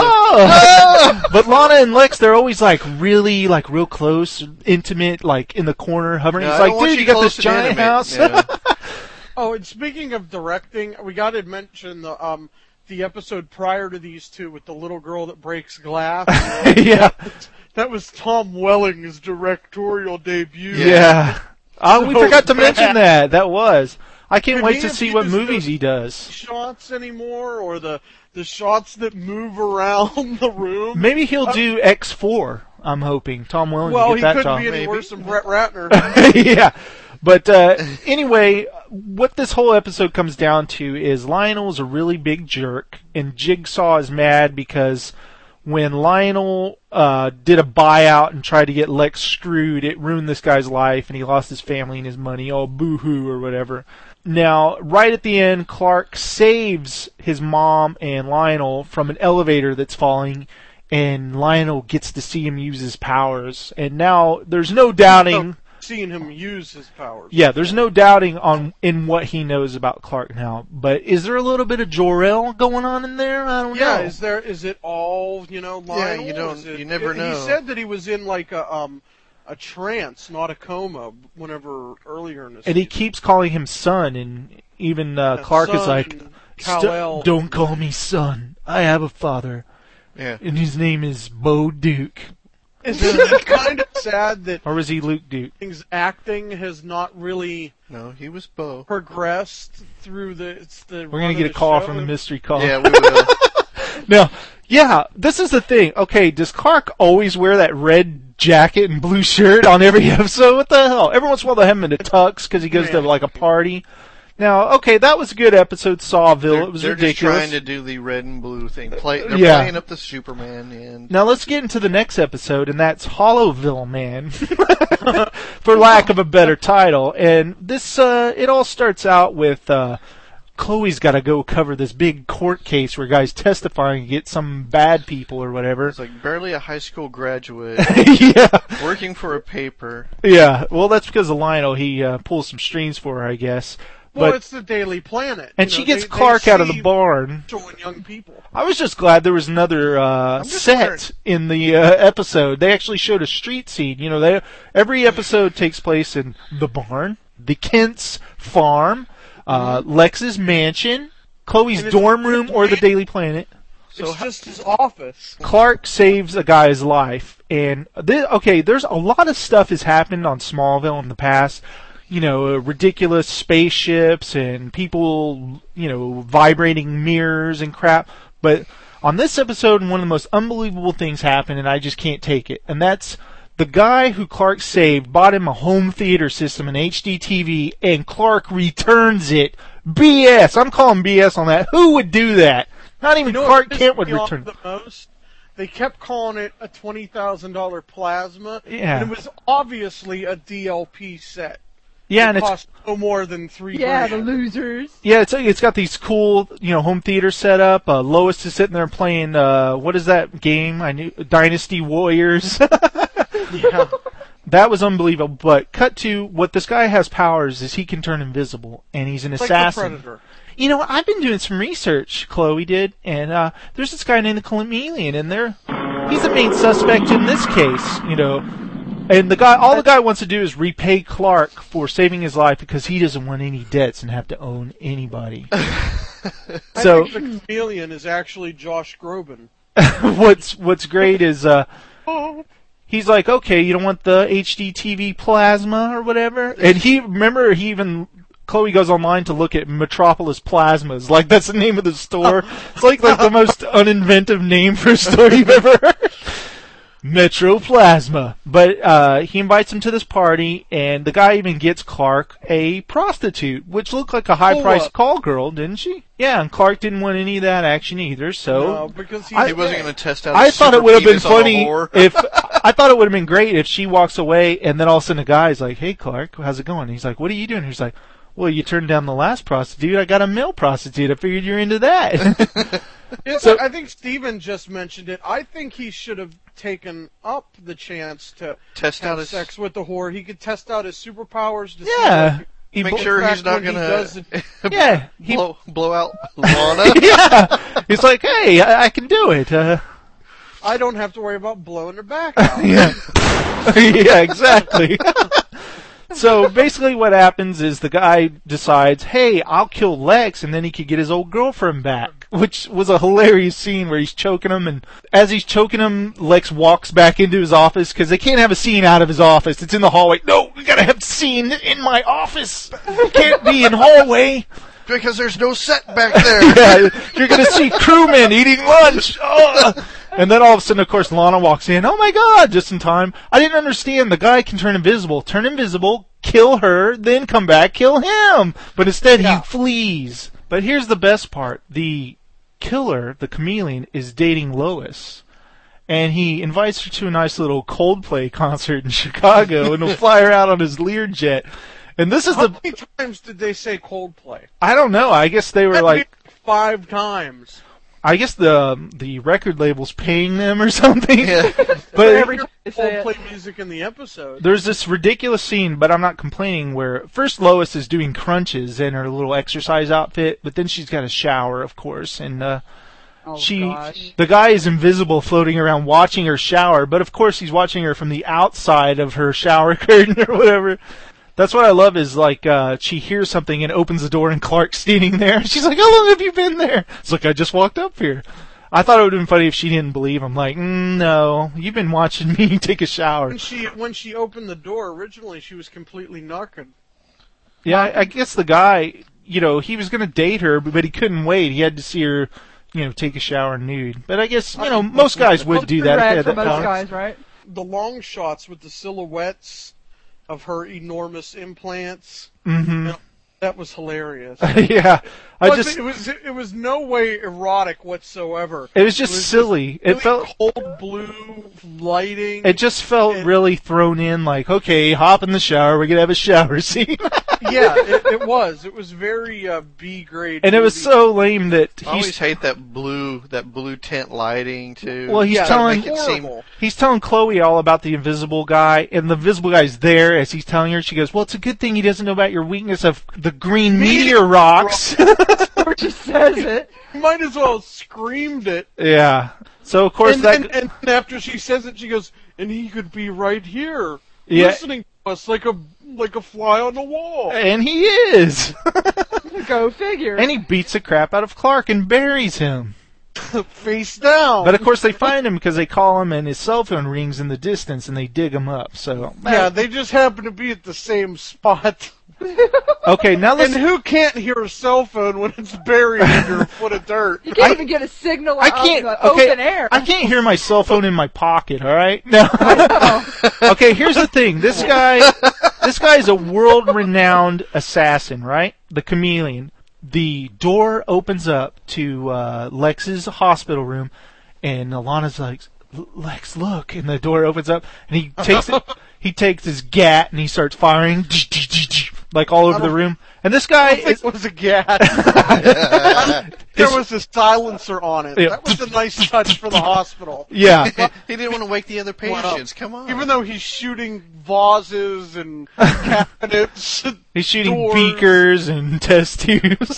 oh! But Lana and Lex, they're always like really, like real close, intimate, like in the corner, hovering. No, it's I like, don't want dude, you you got this close and giant intimate. house. Yeah. Oh, and speaking of directing, we got to mention the um the episode prior to these two with the little girl that breaks glass. Yeah. That was Tom Welling's directorial debut. Yeah. Oh, we So forgot to bad. mention that. That was. I can't Could wait he to have see what used movies those he does. Shots anymore, or the the shots that move around the room? Maybe he'll do X four. I'm hoping Tom Welling Well, will he get that couldn't job. be any Maybe. worse than Brett Ratner. Yeah. But uh, anyway, what this whole episode comes down to is Lionel's a really big jerk, and Jigsaw is mad because when Lionel uh, did a buyout and tried to get Lex screwed, it ruined this guy's life, and he lost his family and his money. Oh, boo-hoo, or whatever. Now, right at the end, Clark saves his mom and Lionel from an elevator that's falling, and Lionel gets to see him use his powers. And now, there's no doubting... Seeing him use his powers. Yeah, there's no doubting on in what he knows about Clark now. But is there a little bit of Jor-El going on in there? I don't Yeah, know. is there? Is it all you know? Lionel? Yeah, you don't- Is it- you never he know. He said that he was in like a um a trance, not a coma. Whenever earlier in the And he keeps calling him son, and even uh, Yeah, Clark is son like, and "St- Kal-El." don't call me son. I have a father. Yeah. And his name is Bo Duke. Is it kind of sad that Or was he Luke Duke? his acting has not really No, he was Bo. progressed through the? It's the. We're gonna get a call from the mystery call. Yeah, we will. Now, yeah, this is the thing. Okay, does Clark always wear that red jacket and blue shirt on every episode? What the hell? Every once in a while they have him in a tux because he goes to like a party. Now, okay, that was a good episode, Sawville. They're, it was they're ridiculous. just trying to do the red and blue thing. Play, they're Yeah. playing up the Superman and Now let's get into the next episode, and that's Hollowville Man, for lack of a better title. And this, uh, it all starts out with uh, Chloe's got to go cover this big court case where guys testifying and get some bad people or whatever. it's like barely a high school graduate Yeah. working for a paper. Yeah, well, that's because of Lionel. He uh, pulls some strings for her, I guess. Well, But it's the Daily Planet, and you she know, gets they- Clark they out of the see barn. showing young people. I was just glad there was another uh, just set wondering- in the uh, episode. They actually showed a street scene. You know, they every episode takes place in the barn, the Kent's farm, uh, Lex's mansion, Chloe's And it's- dorm room, or the Daily Planet. So it's just his office. Clark saves a guy's life, and this, okay, there's a lot of stuff has happened on Smallville in the past. you know, ridiculous spaceships and people, you know, vibrating mirrors and crap. But on this episode, one of the most unbelievable things happened, and I just can't take it. And that's the guy who Clark saved bought him a home theater system, an H D T V, and Clark returns it. B S. I'm calling B S on that. Who would do that? Not even You know Clark what Kent pissed would me off return it. the most? They kept calling it a twenty thousand dollars plasma, Yeah. and it was obviously a D L P set. Yeah, it and it's cost no more than three Yeah, grand. the losers. Yeah, it's it's got these cool, you know, home theater set up. Uh, Lois is sitting there playing, uh, what is that game? I knew Dynasty Warriors. Yeah. That was unbelievable. But cut to what this guy has powers is he can turn invisible, and he's an It's like assassin. the Predator. You know, I've been doing some research. Chloe did, and uh, there's this guy named the Chameleon, and there, he's the main suspect in this case. You know. And the guy, all the guy wants to do is repay Clark for saving his life because he doesn't want any debts and have to own anybody. So I think the chameleon is actually Josh Groban. what's what's great is uh, he's like, okay, you don't want the H D T V plasma or whatever, and he remember he even. Chloe goes online to look at Metropolis Plasmas. Like, that's the name of the store. It's like, like the most uninventive name for a store you've ever heard. Metro Plasma. But uh, he invites him to this party, and the guy even gets Clark a prostitute, which looked like a high-priced call girl, didn't she? Yeah, and Clark didn't want any of that action either, so... No, because he, I, he wasn't going to test out I his thought super it would have been penis on a funny whore. if... I thought it would have been great if she walks away, and then all of a sudden a guy's like, hey, Clark, how's it going? And he's like, what are you doing? He's like, well, you turned down the last prostitute. I got a male prostitute. I figured you're into that. Yes, So- I think Steven just mentioned it. I think he should have taken up the chance to Test have out his- sex with the whore. He could test out his superpowers. To Yeah. See He Make bl- sure back he's not when he going does to it- Yeah. He, blow, blow out Lana. yeah. He's like, hey, I, I can do it. Uh, I don't have to worry about blowing her back out. yeah. Yeah, exactly. So basically what happens is the guy decides, hey, I'll kill Lex, and then he could get his old girlfriend back, which was a hilarious scene where he's choking him, and as he's choking him, Lex walks back into his office, because they can't have a scene out of his office. It's in the hallway. No, we gotta have a scene in my office. It can't be in hallway. Because there's no set back there. Yeah, you're gonna see crewmen eating lunch. Ugh. And then all of a sudden, of course, Lana walks in. Oh my God, just in time. I didn't understand. The guy can turn invisible. Turn invisible, kill her, then come back, kill him. But instead, Yeah. he flees. But here's the best part. The killer, the chameleon, is dating Lois. And he invites her to a nice little Coldplay concert in Chicago, and he'll fly her out on his Learjet. And this is How the... many times did they say Coldplay? I don't know. I guess they were That'd like... be five times. I guess the the record label's paying them or something. Yeah. But every time they say it. Coldplay music in the episode. there's this ridiculous scene, but I'm not complaining, where first Lois is doing crunches in her little exercise outfit, but then she's got a shower, of course, and uh, Oh, she gosh. the guy is invisible floating around watching her shower, but of course he's watching her from the outside of her shower curtain or whatever. That's what I love is, like, uh, she hears something and opens the door and Clark's standing there. She's like, how long have you been there? It's like, I just walked up here. I thought it would have been funny if she didn't believe him. Like, mm, no, you've been watching me take a shower. When she when she opened the door originally, she was completely naked. Yeah, I, I guess the guy, you know, he was going to date her, but he couldn't wait. He had to see her, you know, take a shower nude. But I guess, you know, most guys would do that if they Red had for that most power. guys, right? The long shots with the silhouettes of her enormous implants. Mm-hmm. That was hilarious. Yeah, I Plus, just it was it was no way erotic whatsoever. it was just silly. Just It really felt cold blue lighting. it just felt and- really thrown in. Like, okay, hop in the shower. We're gonna have a shower scene. Yeah, it, it was. It was very uh, B grade. And it was so lame that I always he's hate that blue, that blue tint lighting too. well, he's Yeah, telling make it seem horrible. he's telling Chloe all about the invisible guy, and the invisible guy's there as he's telling her. She goes, "Well, it's a good thing he doesn't know about your weakness of the green meteor rocks." Or she says it. Might as well have screamed it. Yeah. So of course And, that and, and after she says it, she goes, "And he could be right here, Yeah. listening to us like a like a fly on the wall." and he is. Go figure. And he beats the crap out of Clark and buries him. Face down. But of course they find him because they call him and his cell phone rings in the distance and they dig him up. So yeah, they just happen to be at the same spot. Okay, now let's... And who can't hear a cell phone when it's buried under a foot of dirt? You can't I, even get a signal I out can't, in the okay, open air. I can't hear my cell phone in my pocket, alright? No. Okay, here's the thing. This guy, this guy is a world-renowned assassin, right? The Chameleon. The door opens up to uh, Lex's hospital room, and Alana's like, Lex, look, and the door opens up, and he takes it, he takes his gat, and he starts firing, like all over the room. And this guy I don't think is... it was a gat. There was a silencer on it. Yeah. That was a nice touch for the hospital. Yeah. He didn't want to wake the other patients. Come on. Even though he's shooting vases and cabinets. And he's shooting doors. beakers and test tubes.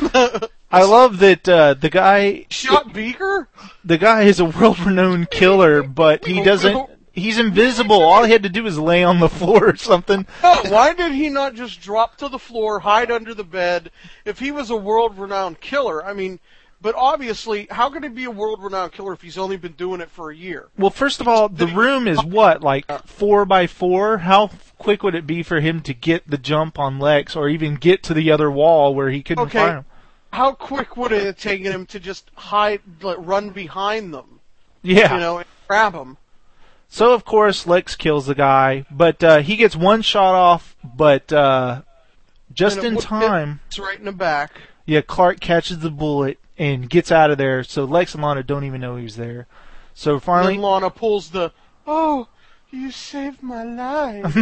I love that uh, the guy... Shot beaker? The guy is a world-renowned killer, but he doesn't... He's invisible. All he had to do was lay on the floor or something. Why did he not just drop to the floor, hide under the bed? If he was a world-renowned killer, I mean, but obviously, how could he be a world-renowned killer if he's only been doing it for a year? Well, first of all, the room is what, like four by four? How quick would it be for him to get the jump on Lex, or even get to the other wall where he couldn't Okay. find him? How quick would it have taken him to just hide, like, run behind them? Yeah. You know, and grab them. So, of course, Lex kills the guy, but uh, he gets one shot off, but uh, just And it in would- time... It's right in the back. Yeah, Clark catches the bullet and gets out of there, so Lex and Lana don't even know he's there. So finally... And then Lana pulls the, oh, you saved my life.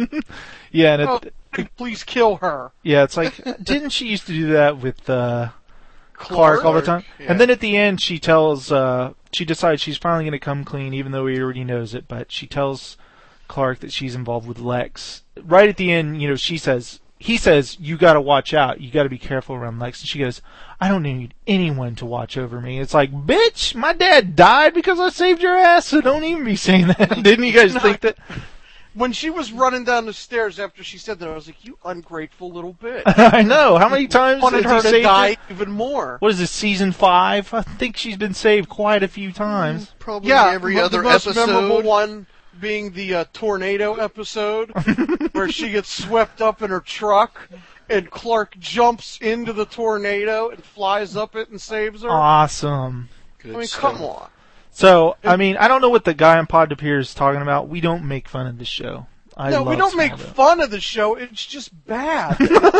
Yeah, and oh, it, please kill her. yeah, it's like, didn't she used to do that with uh, Clark, Clark? all the time? Yeah. And then at the end, she tells, uh, she decides she's finally going to come clean, even though he already knows it, but she tells Clark that she's involved with Lex. Right at the end, you know, she says, he says, you got to watch out, you got to be careful around Lex, and she goes, I don't need anyone to watch over me. It's like, bitch, my dad died because I saved your ass, so don't even be saying that. Didn't you guys think that? When she was running down the stairs after she said that, I was like, you ungrateful little bitch. I know. How many times wanted has her he to die saved her? even more. What is this, season five? I think she's been saved quite a few times. Probably Yeah, every the other most episode. memorable one being the uh, tornado episode, where she gets swept up in her truck, and Clark jumps into the tornado and flies up it and saves her. Awesome. I mean, come on. So, I mean, I don't know what the guy on Pod to Pier is talking about. We don't make fun of the show. I no, we love don't make Smallville. fun of the show. It's just bad.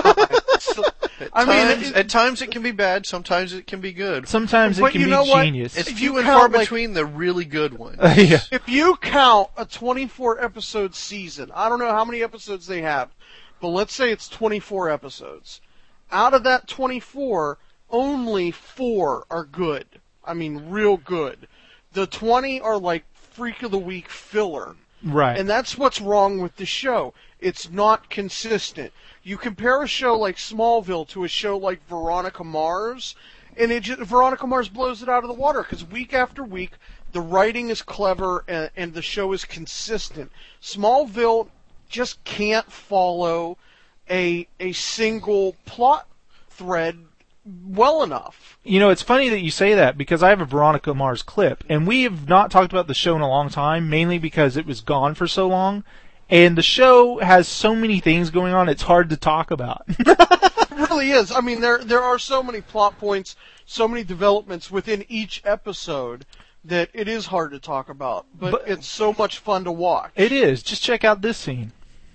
So, At I mean, times, it- at times it can be bad. Sometimes it can be good. Sometimes it But can you be know what? genius. It's If few you and count, far like- between the really good ones. Yeah. If you count a twenty-four episode season, I don't know how many episodes they have, but let's say it's twenty-four episodes. Out of that twenty-four, only four are good. I mean, real good. The twenty are like freak of the week filler. Right. And that's what's wrong with the show. It's not consistent. You compare a show like Smallville to a show like Veronica Mars, and it just, Veronica Mars blows it out of the water because week after week, the writing is clever and, and the show is consistent. Smallville just can't follow a a single plot thread well enough. You know, it's funny that you say that because I have a Veronica Mars clip, and we have not talked about the show in a long time, mainly because it was gone for so long, and the show has so many things going on, it's hard to talk about. It really is. I mean, there there are so many plot points, so many developments within each episode that it is hard to talk about, but, But- it's so much fun to watch. It is. Just check out this scene.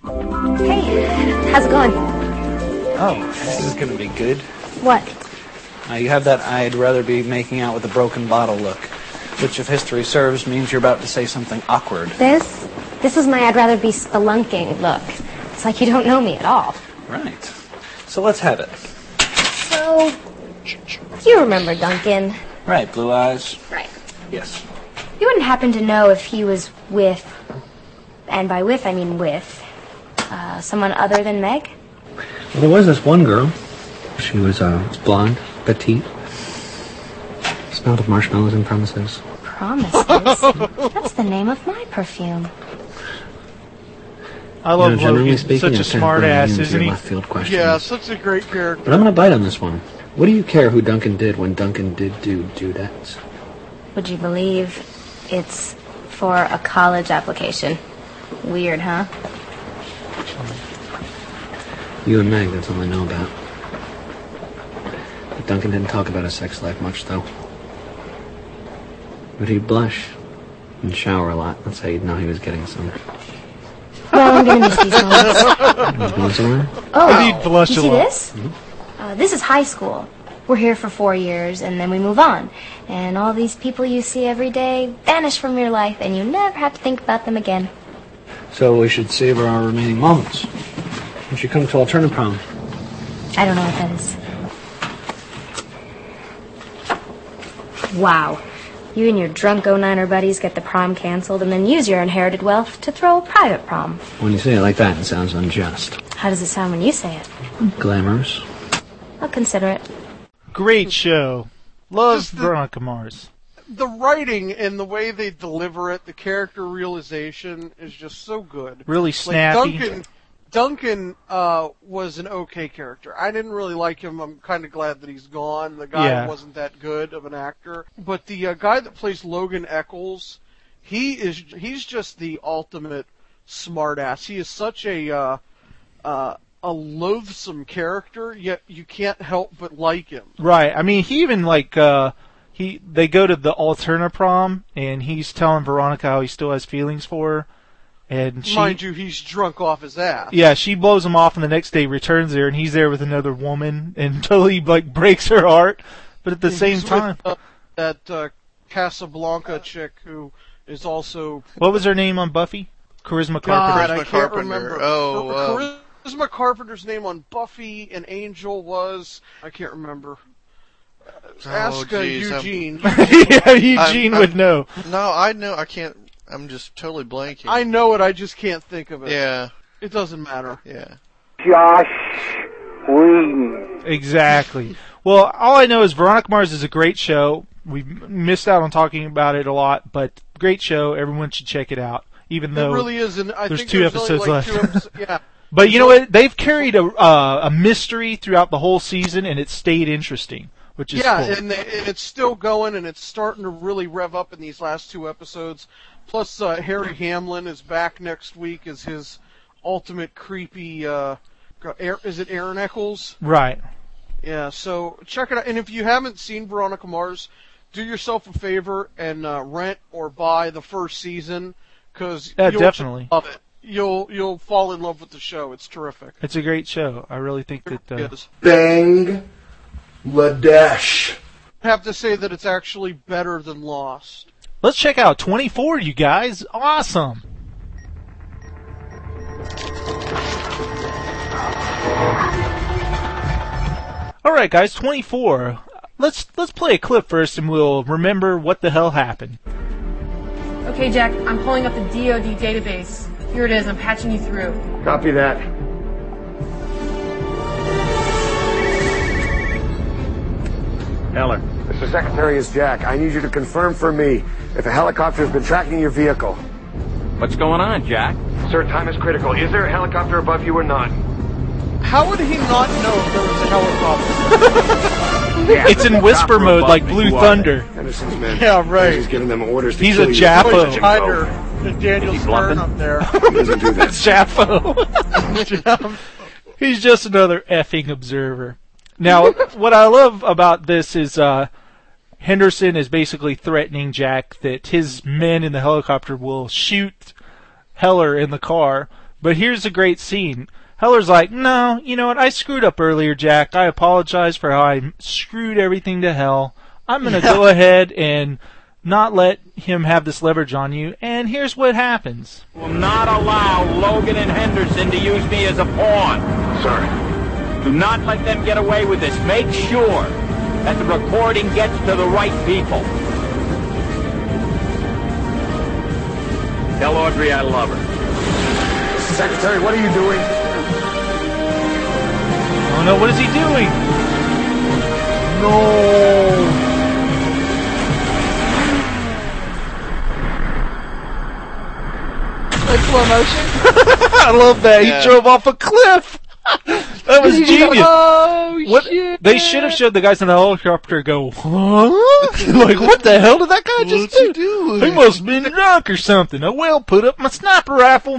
Hey, how's it going? Oh, this is going to be good. What? Uh, you have that I'd rather be making out with a broken bottle look, which, if history serves, means you're about to say something awkward. This? This is my I'd rather be spelunking look. It's like you don't know me at all. Right. So let's have it. So, you remember Duncan? Right, blue eyes. Right. Yes. You wouldn't happen to know if he was with, and by with I mean with, uh, someone other than Meg? Well, there was this one girl. She was uh, blonde, petite. Smelled of marshmallows and promises. Promises? That's the name of my perfume. I love You know, generally Logan. speaking, Such a it tends smart to ass, lean into isn't your he? left field question. Yeah, such a great character. But I'm going to bite on this one. What do you care who Duncan did when Duncan did do dudettes? Would you believe it's for a college application? Weird, huh? You and Meg, that's all I know about. But Duncan didn't talk about his sex life much, though. But he'd blush and shower a lot. That's how you'd know he was getting some. Well, I'm gonna miss these moments. Going somewhere? Oh, He'd blush you a see lot. this? Uh, this is high school. We're here for four years, and then we move on. And all these people you see every day vanish from your life, and you never have to think about them again. So we should savor our remaining moments. We should come to alternate prom. I don't know what that is. Wow. You and your drunk oh niner buddies get the prom canceled and then use your inherited wealth to throw a private prom. When you say it like that, it sounds unjust. How does it sound when you say it? Glamorous. I'll consider it. Great show. Love Just the- Veronica Mars. The writing and the way they deliver it, the character realization is just so good. Really snappy. Like Duncan, Duncan uh, was an okay character. I didn't really like him. I'm kind of glad that he's gone. The guy Yeah. wasn't that good of an actor. But the uh, guy that plays Logan Eccles, he is he's just the ultimate smartass. He is such a uh, uh, a loathsome character, yet you can't help but like him. Right. I mean, he even like uh he they go to the alternate prom and he's telling Veronica how he still has feelings for her, and she Mind you, he's drunk off his ass. yeah she blows him off, and the next day returns there and he's there with another woman and totally like breaks her heart. But at the And same he's time, with, uh, that uh, Casablanca chick who is also what was her name on Buffy? Charisma God, Carpenter. I Charisma can't Carpenter. remember. Oh, Char- um, Charisma Carpenter's name on Buffy and Angel was I can't remember. Oh, Ask uh, geez, I'm- Eugene. yeah, Eugene I'm- would I'm- know. No, I know. I can't. I'm just totally blanking. I know it. I just can't think of it. Yeah. It doesn't matter. Yeah. Josh Whedon. Exactly. Well, all I know is Veronica Mars is a great show. We missed out on talking about it a lot, but great show. Everyone should check it out. Even It though really is, and I there's think two there's episodes only like left. two episodes. Yeah. But you know what? They've carried a uh, a mystery throughout the whole season, and it stayed interesting, which is yeah, cool. and, they, and it's still going, and it's starting to really rev up in these last two episodes. Plus, uh, Harry Hamlin is back next week as his ultimate creepy. Uh, Air, is it Aaron Eccles? Right. Yeah. So check it out, and if you haven't seen Veronica Mars, do yourself a favor and uh, rent or buy the first season because Yeah, you'll definitely. love it. You'll you'll fall in love with the show. It's terrific. It's a great show. I really think that. Uh, It is. Bang Ladesh. I have to say that it's actually better than Lost. Let's check out twenty-four, you guys. Awesome. All right, guys, twenty-four. Let's let's play a clip first, and we'll remember what the hell happened. Okay, Jack, I'm pulling up the D O D database. Here it is. I'm patching you through. Copy that. Heller. Mister Secretary, it's Jack. I need you to confirm for me if a helicopter has been tracking your vehicle. What's going on, Jack? Sir, time is critical. Is there a helicopter above you or not? How would he not know if there was a helicopter? Yeah. It's in whisper mode, like Blue Thunder. Henderson's men. Yeah, right. He's giving them orders to He's kill a you. Jaffa. Voice Schneider and Daniel Is he Stern bluffing? up there. He doesn't do that. It's Jaffo. He's just another effing observer. Now, what I love about this is uh, Henderson is basically threatening Jack that his men in the helicopter will shoot Heller in the car. But here's a great scene. Heller's like, no, you know what, I screwed up earlier, Jack. I apologize for how I screwed everything to hell. I'm going to go ahead and not let him have this leverage on you, and here's what happens. Will not allow Logan and Henderson to use me as a pawn. Sir. Do not let them get away with this. Make sure that the recording gets to the right people. Tell Audrey I love her. Mister Secretary, what are you doing? Oh no, what is he doing? No. Like slow motion? I love that. Yeah. He drove off a cliff. That was He's genius. like, oh, What shit. they should have showed the guys in the helicopter go, huh? Like, what the hell did that guy just What'd do? you do? He must have been drunk or something. I will put up my sniper rifle.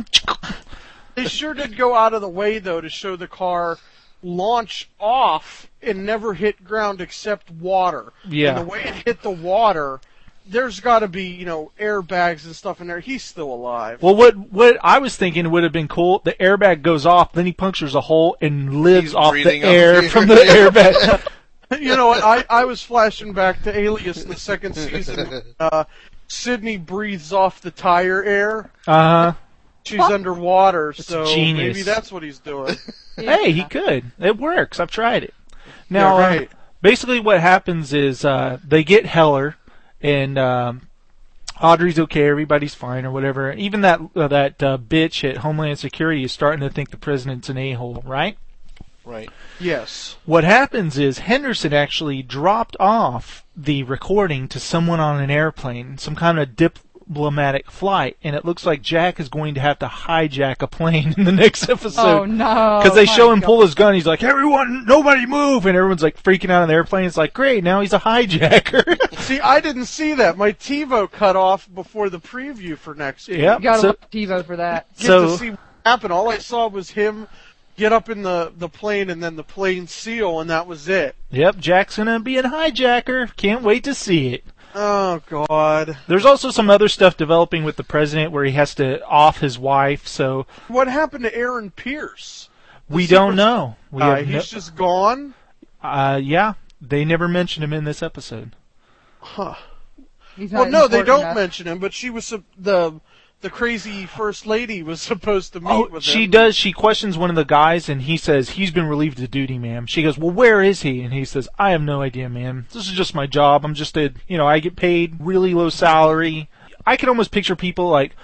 They sure did go out of the way, though, to show the car launch off and never hit ground except water. Yeah. And the way it hit the water, there's got to be, you know, airbags and stuff in there. He's still alive. Well, what what I was thinking would have been cool, the airbag goes off, then he punctures a hole and lives He's off the breathing off air the from the air. airbag. You know what? I, I was flashing back to Alias in the second season. Uh, Sydney breathes off the tire air. Uh-huh. She's underwater, so genius. maybe that's what he's doing. Hey, he could. It works. I've tried it. Now, Yeah, right. uh, basically what happens is uh, they get Heller, and um, Audrey's okay, everybody's fine or whatever. Even that uh, that uh, bitch at Homeland Security is starting to think the president's an a-hole, right? Right. Yes. What happens is Henderson actually dropped off the recording to someone on an airplane, some kind of diplomatic flight, and it looks like Jack is going to have to hijack a plane in the next episode. Oh, no. Because they My show him God. pull his gun, he's like, everyone, nobody move, and everyone's like freaking out on the airplane. It's like, great, now he's a hijacker. See, I didn't see that. My TiVo cut off before the preview for next week. Yep. You gotta So- look at TiVo for that. Get So- to see what happened. All I saw was him get up in the, the plane and then the plane seal, and that was it. Yep, Jack's gonna be a hijacker. Can't wait to see it. Oh, God. There's also some other stuff developing with the president where he has to off his wife, so What happened to Aaron Pierce? we don't know. We Uh, have no- he's just gone? uh, yeah, they never mentioned him in this episode. Huh. He's Well, not no, they important don't enough. mention him, but she was sup- the the crazy first lady was supposed to meet Oh, with she him. does. She questions one of the guys, and he says he's been relieved of duty, ma'am. She goes, "Well, where is he?" And he says, "I have no idea, ma'am. This is just my job. I'm just a, you know, I get paid really low salary." I can almost picture people like,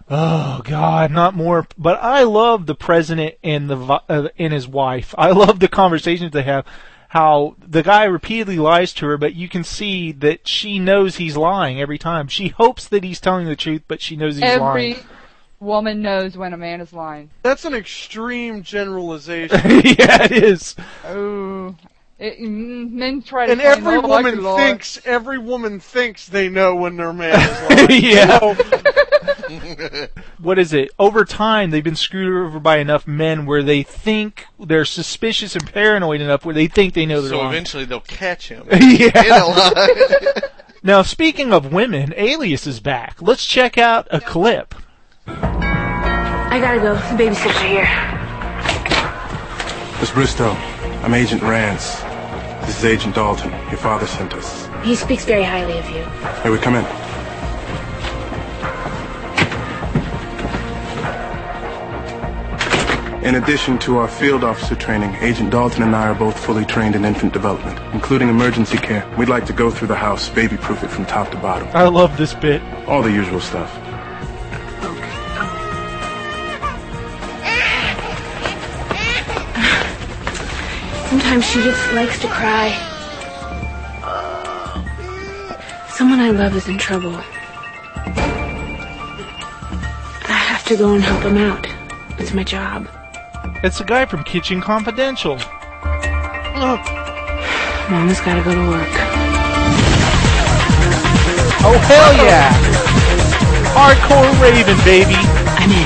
"Oh God, not more." But I love the president and the vi- uh, and his wife. I love the conversations they have. How the guy repeatedly lies to her, but you can see that she knows he's lying every time. She hopes that he's telling the truth, but she knows he's Every lying. woman knows when a man is lying. That's an extreme generalization. Yeah, it is. Oh, it, mm, men try to. And claim, every "Oh, I woman can lie." thinks every woman thinks they know when their man is lying. Yeah. So, What is it? Over time, they've been screwed over by enough men where they think they're suspicious and paranoid enough where they think they know they're So lying. eventually they'll catch him. Yeah. In a lie. Now, speaking of women, Alias is back. Let's check out a clip. I gotta go. The babysitter's here. Miss Bristow, I'm Agent Rance. This is Agent Dalton. Your father sent us. He speaks very highly of you. May we come in? In addition to our field officer training, Agent Dalton and I are both fully trained in infant development, including emergency care. We'd like to go through the house, baby-proof it from top to bottom. I love this bit. All the usual stuff. Sometimes she just likes to cry. Someone I love is in trouble. I have to go and help him out. It's my job. It's a guy from Kitchen Confidential. Mama's gotta go to work. Oh, hell yeah! Hardcore Raven, baby. I'm in.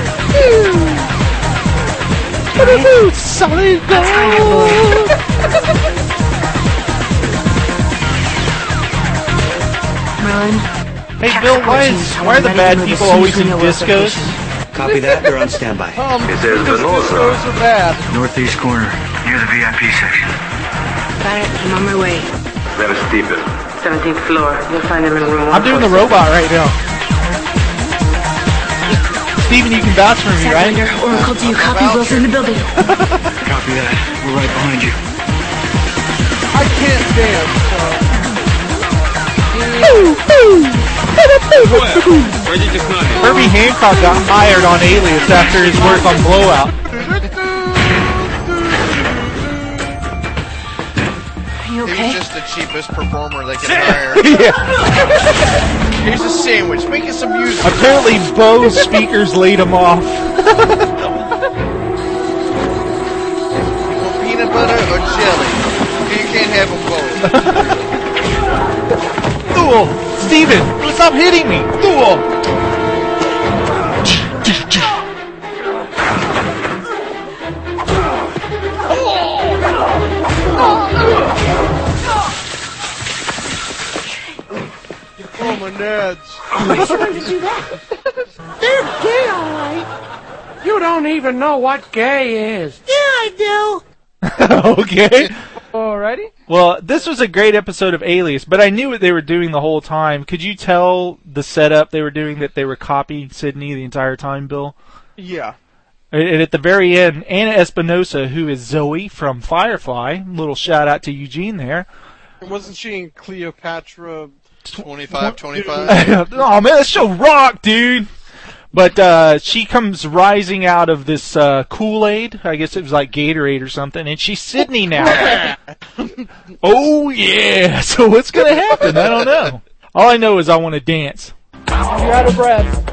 Solid gold. Merlin. Hey, Bill, why, is, why are the bad people always in discos? Copy that. They're on standby. Um, It says because Venosa. discos are bad. Northeast corner, near the V I P section. Got it. I'm on my way. That is Stephen. seventeenth floor. You'll find him in room I'm doing the robot right now. Steven, you can vouch for me, right? Satlander, Oracle, do you copy? Wilson in the building. Copy that. We're right behind you. I can't dance, so... Herbie Hancock got hired on Alias after his work on Blowout. Are you okay? He's just the cheapest performer they can hire. Yeah. Here's a sandwich. Make us some music. Apparently, Bose speakers laid him off. jelly. You can't have them both. Duel! Steven! Stop hitting me! Duel! Oh, my nads. Why should you do that? They're gay, all right. You don't even know what gay is. Yeah, I do. Okay. Alrighty. Well, this was a great episode of Alias, but I knew what they were doing the whole time. Could you tell the setup they were doing that they were copying Sydney the entire time, Bill? Yeah. And at the very end, Anna Espinosa, who is Zoe from Firefly, little shout out to Eugene there. Wasn't she in Cleopatra? twenty-five twenty-five Oh man, that show rocked, dude. But uh, she comes rising out of this uh, Kool-Aid. I guess it was like Gatorade or something, and she's Sydney now. Oh yeah. So what's gonna happen? I don't know. All I know is I want to dance. You're out of breath.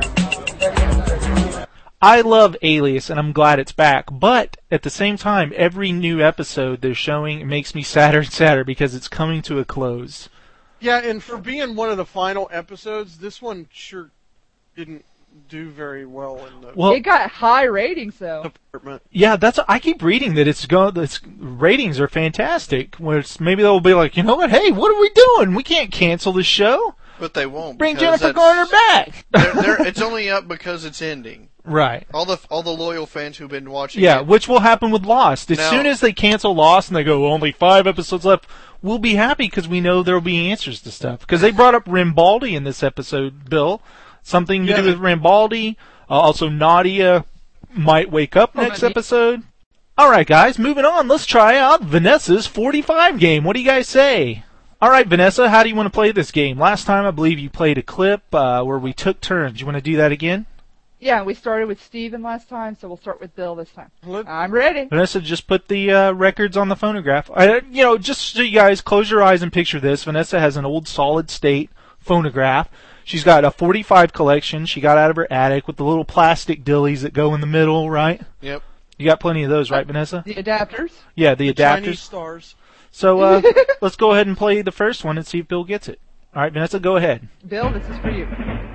I love Alias, and I'm glad it's back. But at the same time, every new episode they're showing, it makes me sadder and sadder because it's coming to a close. Yeah, and for being one of the final episodes, this one sure didn't do very well in the Well, it got high ratings though. department. Yeah, that's. I keep reading that it's going. Its ratings are fantastic. Where it's, maybe they'll be like, you know what? Hey, what are we doing? We can't cancel the show. But they won't. Bring because Jennifer that's- Garner back. they're, they're, it's only up because it's ending. Right. All the all the loyal fans who've been watching. Yeah, it, which will happen with Lost. As Now- soon as they cancel Lost and they go, only five episodes left, we'll be happy because we know there will be answers to stuff. Because they brought up Rambaldi in this episode, Bill. Something to Yeah. do with Rambaldi. Uh, also, Nadia might wake up Oh, next maybe. episode. All right, guys, moving on. Let's try out Vanessa's forty-five game. What do you guys say? All right, Vanessa, how do you want to play this game? Last time, I believe you played a clip uh, where we took turns. You want to do that again? Yeah, we started with Steven last time, so we'll start with Bill this time. Let- I'm ready. Vanessa just put the uh, records on the phonograph. I, you know, just so you guys close your eyes and picture this. Vanessa has an old solid state phonograph. She's got a forty-five collection she got out of her attic with the little plastic dillies that go in the middle, right? Yep. You got plenty of those, right, Vanessa? The adapters. Yeah, the Chinese adapters. stars. So uh, let's go ahead and play the first one and see if Bill gets it. All right, Vanessa, go ahead. Bill, this is for you.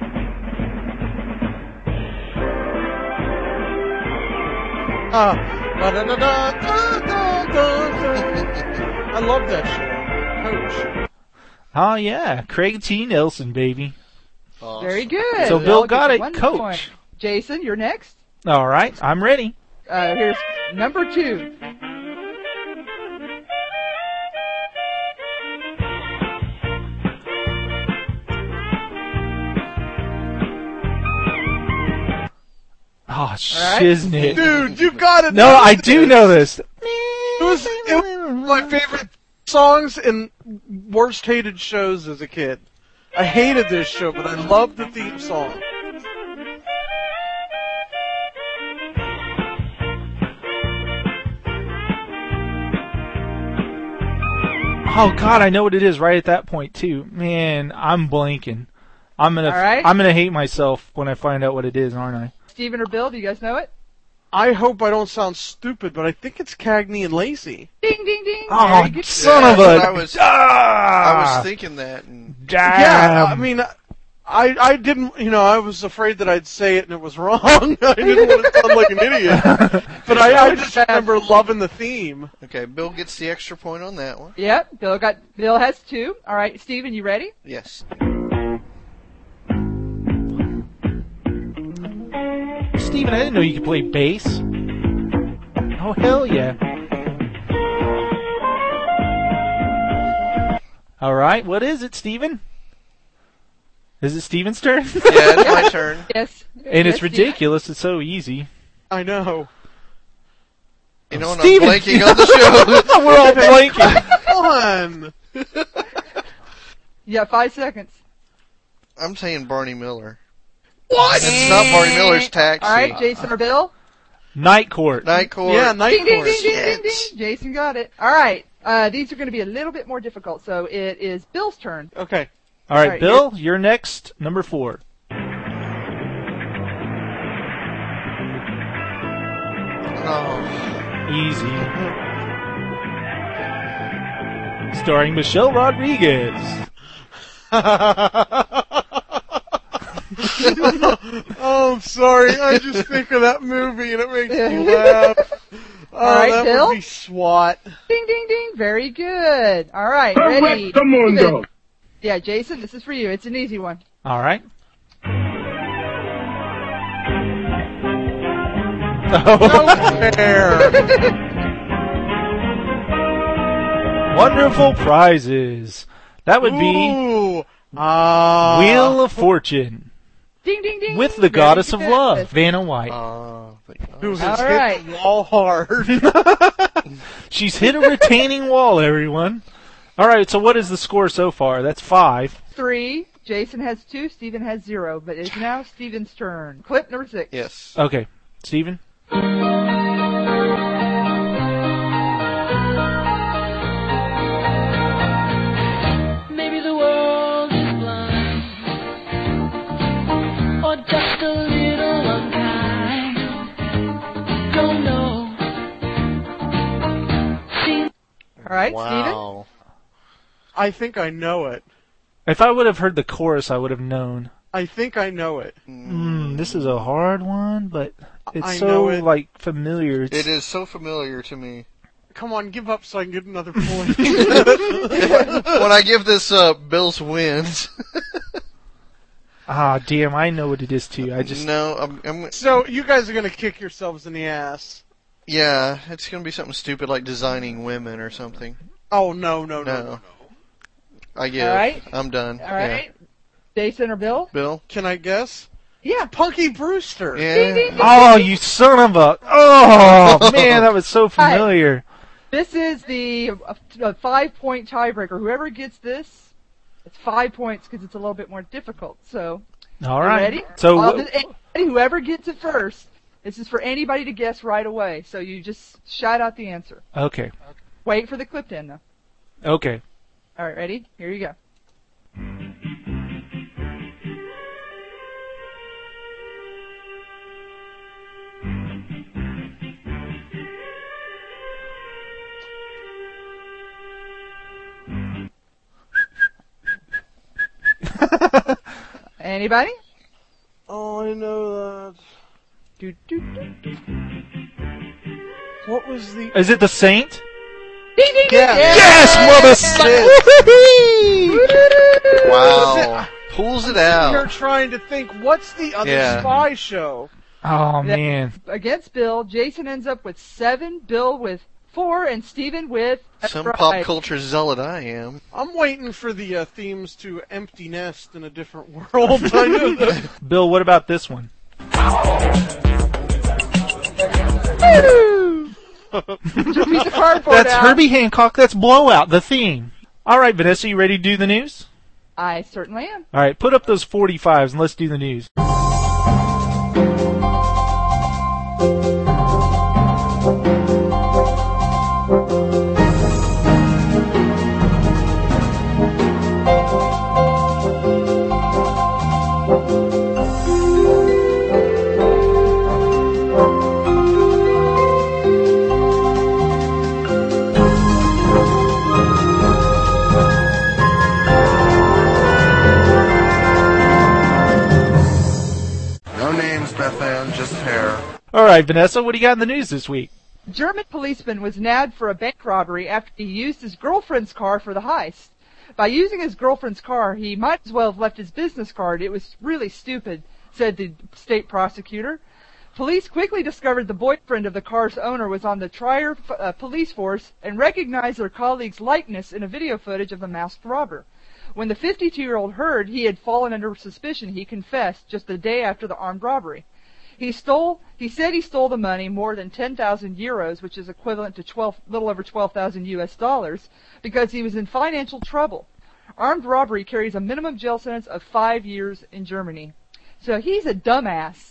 Ah, da da da da da da da. I love that show. Coach. Oh, yeah, Craig T. Nelson, baby. Awesome. Very good. So Bill got gets it, one Coach. point. Jason, you're next. All right, I'm ready. Uh, here's number two. Oh, right. shiznit. Dude, you gotta No, know I do this. know this. It was, it was my favorite songs and worst hated shows as a kid. I hated this show, but I loved the theme song. Oh God, I know what it is right at that point too. Man, I'm blanking. I'm gonna, All right. I'm gonna hate myself when I find out what it is, aren't I? Steven or Bill, do you guys know it? I hope I don't sound stupid, but I think it's Cagney and Lacey. Ding, ding, ding. Oh, Very good. son Yeah, of a! that's what I was, Ah! I was thinking that. And Damn. Yeah, I mean, I I didn't, you know, I was afraid that I'd say it and it was wrong. I didn't want to sound like an idiot. But I, I just remember loving the theme. okay, Bill gets the extra point on that one. Yep, Bill got. Bill has two. All right, Steven, you ready? Yes. Steven, I didn't know you could play bass. Oh hell yeah! All right, what is it, Steven? Is it Steven's turn? Yeah, it's my turn. Yes. And Yes, it's ridiculous. It's so easy. I know. You know, and Steven! I'm blanking on the show. We're all blanking. Fun. You got five seconds. I'm saying Barney Miller. What? It's not Barney Miller's Taxi. All right, Jason or Bill? Night Court. Night Court. Yeah, Night Ding, ding, Court. ding, ding, ding, ding. Jason got it. All right. Uh, these are going to be a little bit more difficult, so it is Bill's turn. Okay. All right, All right, Bill, you're next. Number four. Oh. Easy. starring Michelle Rodriguez. Oh, I'm sorry. I just think of that movie and it makes me laugh. Oh, All right, that Bill? would be SWAT. Ding, ding, ding. Very good. All right, ready? Yeah, Jason, this is for you. It's an easy one. All right. Wonderful prizes. That would be Ooh, uh, Wheel of Fortune Ding, ding, ding. with the Very Goddess of good. Love, Vanna White. Who has All hit right. the wall hard. She's hit a retaining wall, everyone. All right, so what is the score so far? That's five. Three. Jason has two. Steven has zero. But it's now Steven's turn. Clip number six. Yes. Okay, Steven? Maybe the world is blind, or just a little unkind. Don't know. See- All right, Wow. I think I know it. If I would have heard the chorus, I would have known. I think I know it. Mm, this is a hard one, but it's I so, know it. like, familiar. It's, It is so familiar to me. Come on, give up so I can get another point. When I give this, uh, Bills wins. Ah, damn, I know what it is, too. I just... No, I'm, I'm... So, you guys are gonna kick yourselves in the ass. Yeah, it's gonna be something stupid like designing women or something. Oh, no, no, no, No. no, no. I give. All right. I'm done. All right. Jason or Bill? Bill? Can I guess? Yeah. Punky Brewster. Yeah. Oh, you son of a... Oh, man, that was so familiar. This is the uh, uh, five-point tiebreaker. Whoever gets this, it's five points because it's a little bit more difficult. So, All you right. ready? So, Well, wh- this- anybody- whoever gets it first, this is for anybody to guess right away. So you just shout out the answer. okay. Wait for the clip to end, though. Okay. All right, ready? Here you go. Anybody? Oh, I know that. Do, do, do, do. What was the... Is it the Saint? Ding, ding, ding. Yeah. Yes, mother son! Wow. Pulls it out. You're trying to think, what's the other Yeah. spy show? Oh, man. Against Bill, Jason ends up with seven, Bill with four, and Steven with... Some right. pop culture zealot I am. I'm waiting for the uh, themes to Empty Nest in a Different World. I know that. Bill, what about this one? Just beat the cardboard That's out. Herbie Hancock. That's Blowout, the theme. All right, Vanessa, you ready to do the news? I certainly am. All right, put up those forty-fives and let's do the news. No names, Bethan, just hair. All right, Vanessa, what do you got in the news this week? A German policeman was nabbed for a bank robbery after he used his girlfriend's car for the heist. By using his girlfriend's car, he might as well have left his business card. It was really stupid, said the state prosecutor. Police quickly discovered the boyfriend of the car's owner was on the Trier uh, police force and recognized their colleague's likeness in a video footage of the masked robber. When the fifty-two-year-old heard he had fallen under suspicion, he confessed just a day after the armed robbery. He stole. He said he stole the money, more than ten thousand euros, which is equivalent to twelve, little over twelve thousand U S dollars, because he was in financial trouble. Armed robbery carries a minimum jail sentence of five years in Germany. So he's a dumbass.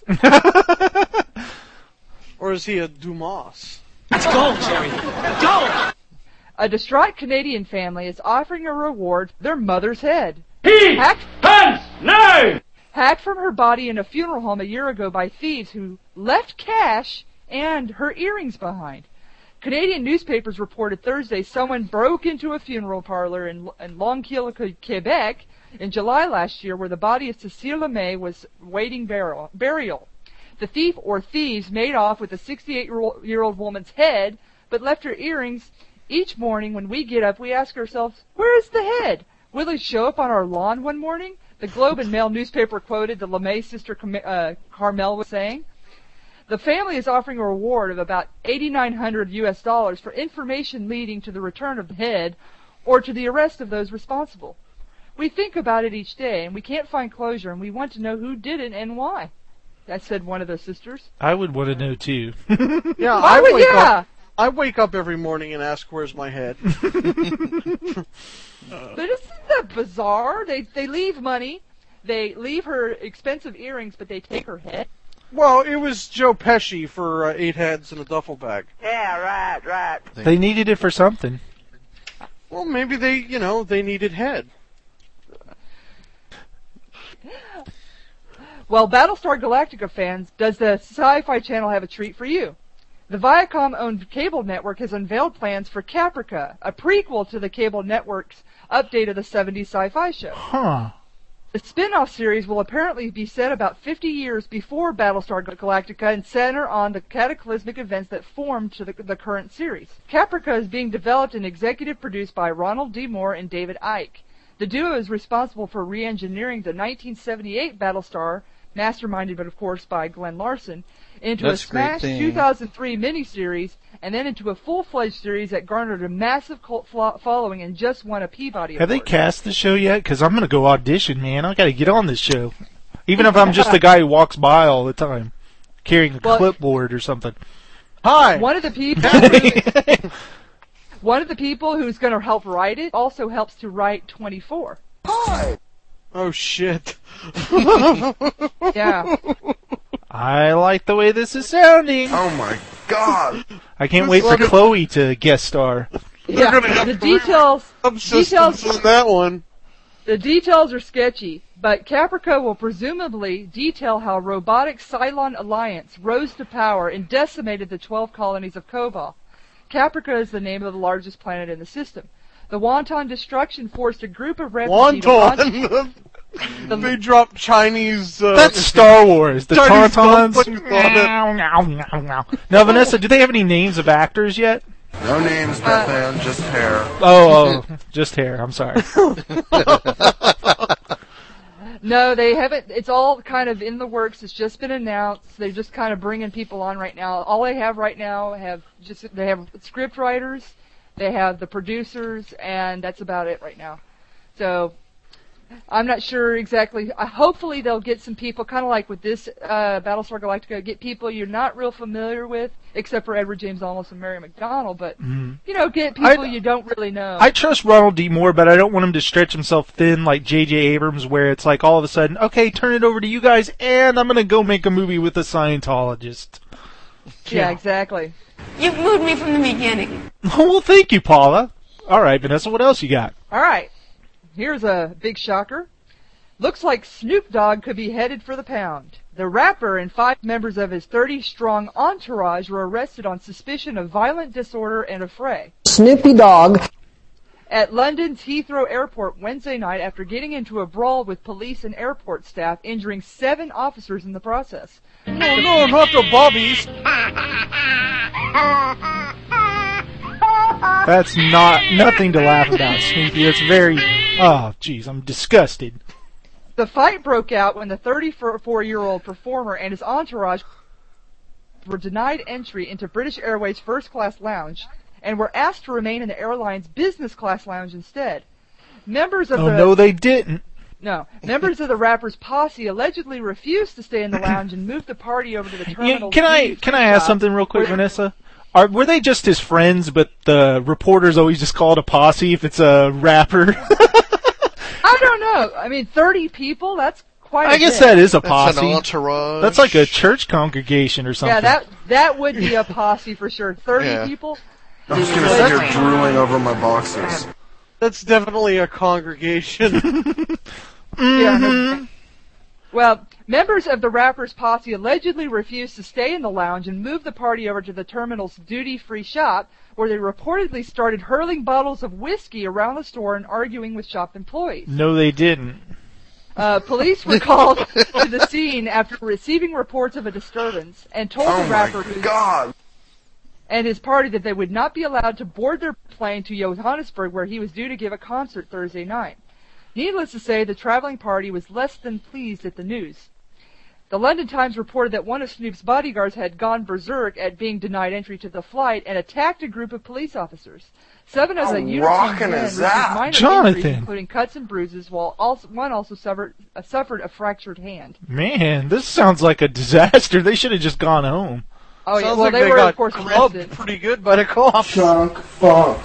Or is he a Dumas? Let's go, Jerry. Go! A distraught Canadian family is offering a reward for their mother's head. He Hacked, has no! hacked from her body in a funeral home a year ago by thieves who left cash and her earrings behind. Canadian newspapers reported Thursday someone broke into a funeral parlor in, in Longueuil, Quebec, in July last year, where the body of Cécile LeMay was waiting burial. burial. The thief or thieves made off with a sixty-eight-year-old woman's head, but left her earrings. Each morning when we get up, we ask ourselves, where is the head? Will it show up on our lawn one morning? The Globe and Mail newspaper quoted the LeMay sister uh, Carmel was saying. The family is offering a reward of about eighty-nine hundred U S dollars for information leading to the return of the head or to the arrest of those responsible. We think about it each day, and we can't find closure, and we want to know who did it and why. That said one of the sisters. I would want to know, too. Yeah, Why I would- wake yeah. up. I wake up every morning and ask, "Where's my head?" But isn't that bizarre? They they leave money, they leave her expensive earrings, but they take her head. Well, it was Joe Pesci for uh, eight heads in a duffel bag. Yeah, right, right. They needed it for something. Well, maybe they, you know, they needed head. Well, Battlestar Galactica fans, does the Sci-Fi Channel have a treat for you? The Viacom-owned cable network has unveiled plans for Caprica, a prequel to the cable network's update of the seventies sci-fi show. Huh. The spin-off series will apparently be set about fifty years before Battlestar Galactica and center on the cataclysmic events that formed to the, the current series. Caprica is being developed and executive produced by Ronald D. Moore and David Icke. The duo is responsible for re-engineering the nineteen seventy-eight Battlestar, masterminded, but of course, by Glenn Larson, into That's a a great smash thing. two thousand three miniseries, and then into a full-fledged series that garnered a massive cult flo- following and just won a Peabody Have they Award. cast the show yet? Because I'm going to go audition, man. I got to get on this show. Even if I'm just the guy who walks by all the time, carrying a Well- clipboard or something. Hi. One of the people, who- one of the people who's going to help write it also helps to write twenty-four. Hi. Oh shit. Yeah. I like the way this is sounding. Oh my god. I can't wait for Chloe to guest star. Yeah. The details, details, on that one. the details are sketchy, but Caprica will presumably detail how robotic Cylon Alliance rose to power and decimated the twelve colonies of Kova. Caprica is the name of the largest planet in the system. The Wonton destruction forced a group of refugees to launch- Wonton. They dropped Chinese. Uh, That's Star Wars. The Chinese Tauntauns. dumplings on it. Meow, meow, meow, meow. Now, Vanessa, do they have any names of actors yet? No names, Bethany, just hair. Oh, oh, just hair. I'm sorry. No, they haven't. It's all kind of in the works. It's just been announced. They're just kind of bringing people on right now. All they have right now have just they have script writers, they have the producers, and that's about it right now. So I'm not sure exactly. Uh, hopefully they'll get some people, kind of like with this uh, Battlestar Galactica, get people you're not real familiar with, except for Edward James Olmos and Mary McDonnell. But Mhm. you know, get people I- you don't really know. I trust Ronald D. Moore, but I don't want him to stretch himself thin like J J. Abrams, where it's like all of a sudden, okay, turn it over to you guys, and I'm going to go make a movie with a Scientologist. yeah, exactly. You've moved me from the beginning. Well, thank you, Paula. All right, Vanessa, what else you got? All right. Here's a big shocker. Looks like Snoop Dogg could be headed for the pound. The rapper and five members of his thirty-strong entourage were arrested on suspicion of violent disorder and affray Snoopy Dogg. at London's Heathrow Airport Wednesday night after getting into a brawl with police and airport staff, injuring seven officers in the process. No, no, not the Bobbies. That's not nothing to laugh about, Snoopy. It's very. Oh, jeez, I'm disgusted. The fight broke out when the thirty-four-year-old performer and his entourage were denied entry into British Airways first class lounge and were asked to remain in the airline's business class lounge instead. Members of Oh, the no, they didn't. No, members of the rapper's posse allegedly refused to stay in the lounge and moved the party over to the Yeah, terminal. can I can I ask something real quick, Vanessa? Are were they just his friends, but the reporters always just call it a posse if it's a rapper? I don't know. I mean, thirty people, that's quite a I guess bit. that is a That's posse. an entourage. That's like a church congregation or something. Yeah, that that would be a posse for sure. thirty Yeah. people? I'm just gonna sit here drooling over my boxers. That's definitely a congregation. Yeah. Well, Members of the rapper's posse allegedly refused to stay in the lounge and moved the party over to the terminal's duty-free shop, where they reportedly started hurling bottles of whiskey around the store and arguing with shop employees. No, they didn't. Uh, police were called to the scene after receiving reports of a disturbance and told Oh the rapper my who- God. and his party that they would not be allowed to board their plane to Johannesburg, where he was due to give a concert Thursday night. Needless to say, the traveling party was less than pleased at the news. The London Times reported that one of Snoop's bodyguards had gone berserk at being denied entry to the flight and attacked a group of police officers. Seven of How the uniformed rockin' men is received that? minor Jonathan. injuries, including cuts and bruises, while also, one also suffered, uh, suffered a fractured hand. Man, this sounds like a disaster. They should have just gone home. Oh yeah, Sounds well like they, they were got of course clubbed arrested. pretty good by the cops. Chunk funk.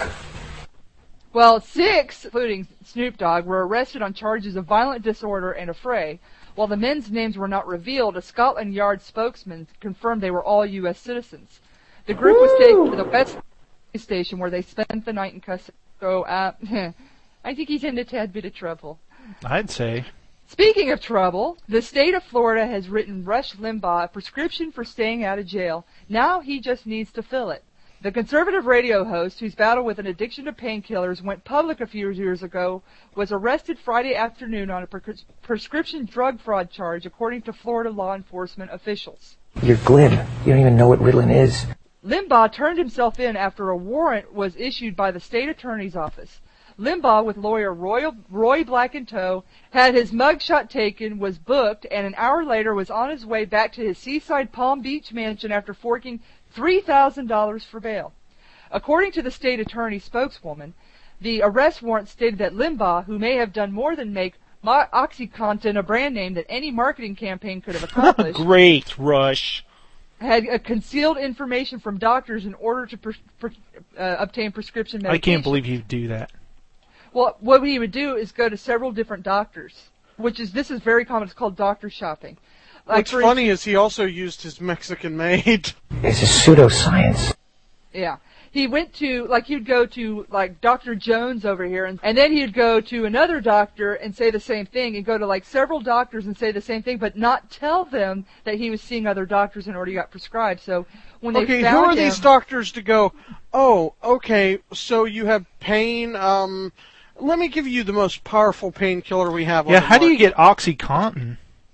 Well, six, including Snoop Dogg, were arrested on charges of violent disorder and affray. While the men's names were not revealed, a Scotland Yard spokesman confirmed they were all U S citizens. The group was taken to the West station where they spent the night in custody. So, uh, I think he's in a tad bit of trouble. I'd say. Speaking of trouble, the state of Florida has written Rush Limbaugh a prescription for staying out of jail. Now he just needs to fill it. The conservative radio host, whose battle with an addiction to painkillers went public a few years ago, was arrested Friday afternoon on a pre- prescription drug fraud charge, according to Florida law enforcement officials. You're glib. You don't even know what Ritalin is. Limbaugh turned himself in after a warrant was issued by the state attorney's office. Limbaugh, with lawyer Roy, Roy Black in tow, had his mugshot taken, was booked, and an hour later was on his way back to his seaside Palm Beach mansion after forking three thousand dollars for bail. According to the state attorney spokeswoman, the arrest warrant stated that Limbaugh, who may have done more than make Mo- OxyContin a brand name that any marketing campaign could have accomplished, Great, Rush. had uh, concealed information from doctors in order to pre- pre- uh, obtain prescription medication. I can't believe you'd do that. Well, what he would do is go to several different doctors, which is, this is very common. It's called doctor shopping. Like What's for funny is he also used his Mexican maid. It's a pseudoscience. Yeah. He went to, like, he'd go to, like, Doctor Jones over here, and, and then he'd go to another doctor and say the same thing, and go to, like, several doctors and say the same thing, but not tell them that he was seeing other doctors and already got prescribed. So when they Okay, found who are him, these doctors to go, oh, okay, so you have pain, um, let me give you the most powerful painkiller we have on Yeah, the how do you market. get OxyContin?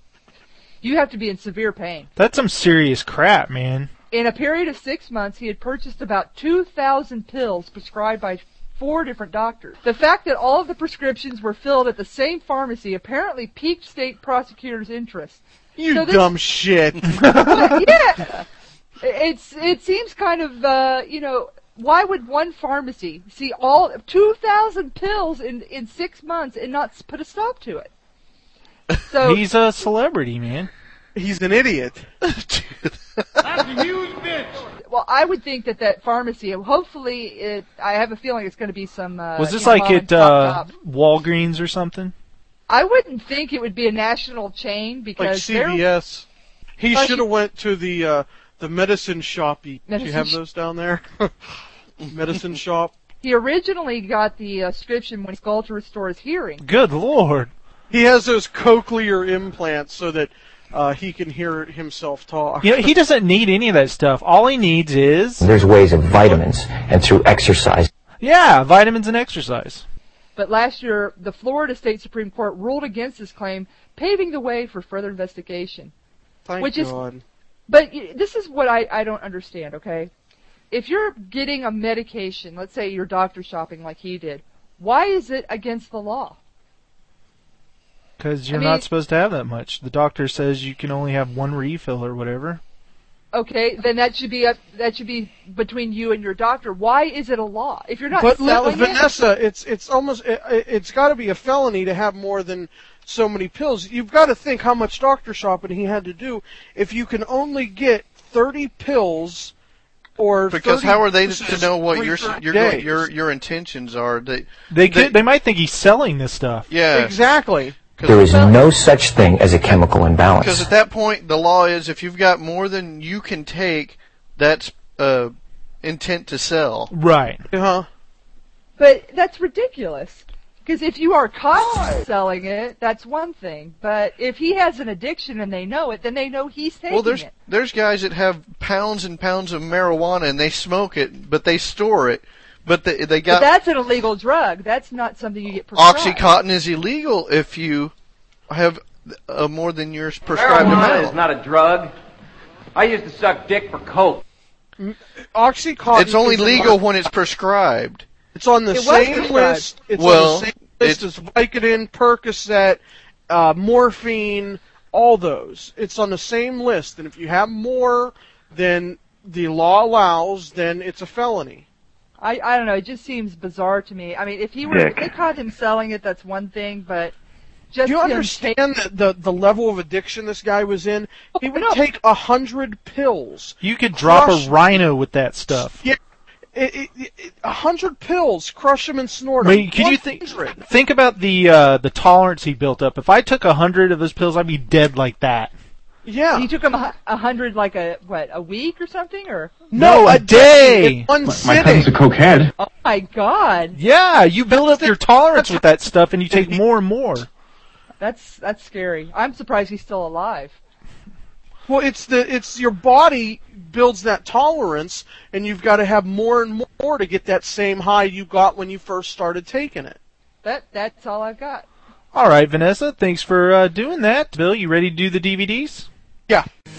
you have to be in severe pain. That's some serious crap, man. In a period of six months, he had purchased about two thousand pills prescribed by four different doctors. The fact that all of the prescriptions were filled at the same pharmacy apparently piqued state prosecutors' interest. You So this- dumb shit. But, yeah, it's it seems kind of uh, you know, why would one pharmacy see all two thousand pills in in six months and not s- put a stop to it? So He's a celebrity, man. He's an idiot. That's a huge bitch. well, I would think that that pharmacy, hopefully, it. I have a feeling it's going to be some. Uh, Was this you know, like mom at and pop uh, shop. Walgreens or something? I wouldn't think it would be a national chain Like because C they're- V S. He Like should he- have went to the uh, the medicine shoppy. Do you Medicine have sh- those down there? Medicine shop. he originally got the uh, prescription when he called to restore his hearing. Good lord. He has those cochlear implants so that uh, he can hear himself talk. You know, he doesn't need any of that stuff. All he needs is, There's ways of vitamins and through exercise. yeah, vitamins and exercise. But last year, the Florida State Supreme Court ruled against this claim, paving the way for further investigation. Thank which is- God. But y- this is what I, I don't understand, okay? If you're getting a medication, let's say you're doctor shopping like he did, why is it against the law? Because you're I mean- not supposed to have that much. The doctor says you can only have one refill or whatever. Okay, then that should be up, that should be between you and your doctor. Why is it a law? If you're not But li- selling it, Vanessa, it's it's almost it, it's got to be a felony to have more than so many pills. You've got to think how much doctor shopping he had to do if you can only get thirty pills. Or Because thirty how are they doses to know what your every your days. your your intentions are? They They could, they might think he's selling this stuff. yeah. Exactly. There is no such thing as a chemical Because imbalance. at that point, the law is if you've got more than you can take, that's uh, intent to sell. Right. Uh-huh. but that's ridiculous. Because if you are caught selling it, that's one thing. But if he has an addiction and they know it, then they know he's taking Well, there's it. there's guys that have pounds and pounds of marijuana and they smoke it, but they store it. But they they got But that's an illegal drug. That's not something you get prescribed. OxyContin is illegal if you have uh, more than your prescribed Marijuana amount. is not a drug. I used to suck dick for coke. OxyContin. It's only is legal on- when it's prescribed. It's on the It was same prescribed. list. It's Well, on the same list as Vicodin, Percocet, uh, morphine, all those. It's on the same list, and if you have more than the law allows, then it's a felony. I, I don't know. It just seems bizarre to me. I mean, if he were, if they caught him selling it, that's one thing, but just Do you him understand the, the the level of addiction this guy was in? He would take a hundred pills. You could drop crush- a rhino with that stuff. Yeah, it, it, it, a hundred pills, crush them and snort I them. mean, could you think think about the uh, the tolerance he built up? If I took a hundred of those pills, I'd be dead like that. Yeah. He took him a, a hundred, like a what, a week or something, or No, a day. In one My- sitting. my cousin's a cokehead. Oh my God, Yeah, you build up your tolerance with that stuff, and you take more and more. that's that's scary. I'm surprised he's still alive. Well, it's the it's your body builds that tolerance, and you've got to have more and more to get that same high you got when you first started taking it. That that's all I've got. All right, Vanessa, thanks for uh, doing that. Bill, you ready to do the D V Ds? Yeah.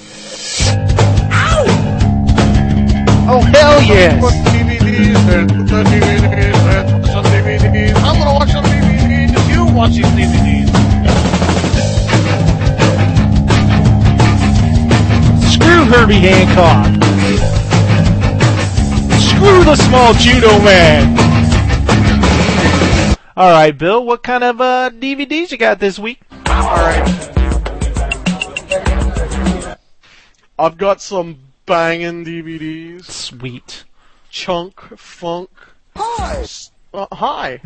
Oh, hell yes! Put D V Ds and put the D V Ds and put some D V Ds. I'm gonna watch some D V Ds. You watch these D V Ds. Screw Herbie Hancock! Screw the small judo man! All right, Bill, what kind of uh, D V Ds you got this week? All right. I've got some banging D V Ds. Sweet. Chunk, funk. Hi. Uh, hi.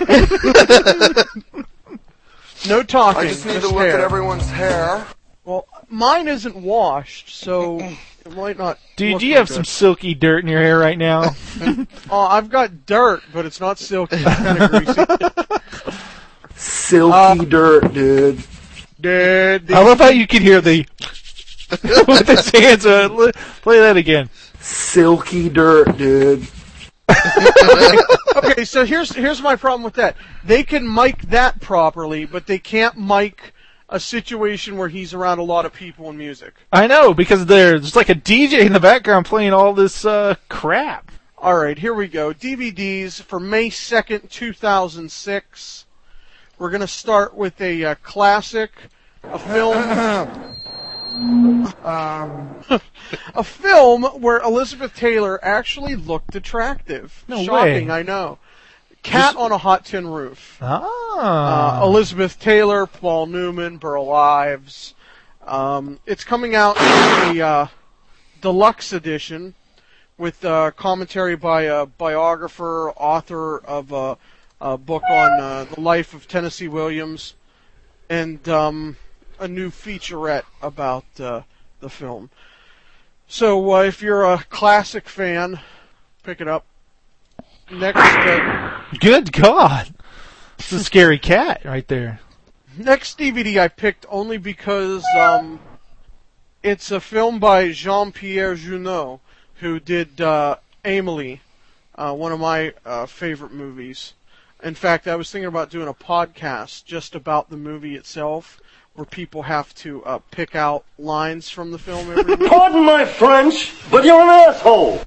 No talking. I just need to just look hair. at everyone's hair. Well, mine isn't washed, so it might not. Dude, look do you like have some silky dirt in your hair right now? Oh, I've got dirt, but it's not silky. It's kind of greasy. Silky Uh, dirt, dude. Dude, I love how you can hear the with his hands. Uh, li- play that again. Silky dirt, dude. Okay, so here's here's my problem with that. They can mic that properly, but they can't mic a situation where he's around a lot of people and music. I know, because there's like a D J in the background playing all this uh, crap. All right, here we go. D V Ds for May second, two thousand six. We're going to start with a uh, classic, a film, um, a film where Elizabeth Taylor actually looked attractive. No Shocking, way. I know. Cat on a Hot Tin Roof. Ah. Uh, Elizabeth Taylor, Paul Newman, Burl Ives. Um, it's coming out in a uh, deluxe edition with uh, commentary by a biographer, author of a, a book on uh, the life of Tennessee Williams, and um, a new featurette about uh, the film. So uh, if you're a classic fan, pick it up. Next, uh, Good God. It's a scary cat right there. next D V D I picked only because um, it's a film by Jean-Pierre Junot, who did uh, Amélie, uh, one of my uh, favorite movies. In fact, I was thinking about doing a podcast just about the movie itself, where people have to uh, pick out lines from the film every week. Pardon my French, but you're an asshole.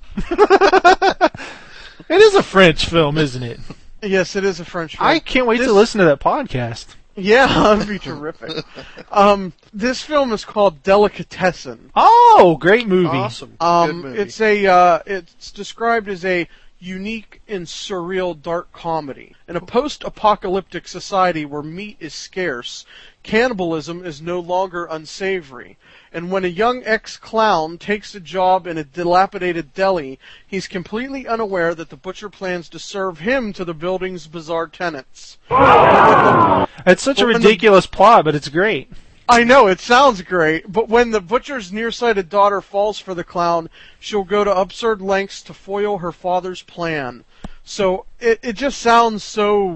It is a French film, isn't it? Yes, it is a French film. I can't wait This- to listen to that podcast. Yeah, that'd be terrific. Um, this film is called Delicatessen. Oh, great movie. Awesome. Um, Good movie. it's a uh, it's described as a unique and surreal dark comedy. In a post-apocalyptic society where meat is scarce, cannibalism is no longer unsavory. And when a young ex-clown takes a job in a dilapidated deli, he's completely unaware that the butcher plans to serve him to the building's bizarre tenants. It's such a Well, when the- ridiculous plot, but it's great. I know, it sounds great, but when the butcher's nearsighted daughter falls for the clown, she'll go to absurd lengths to foil her father's plan. So it, it just sounds so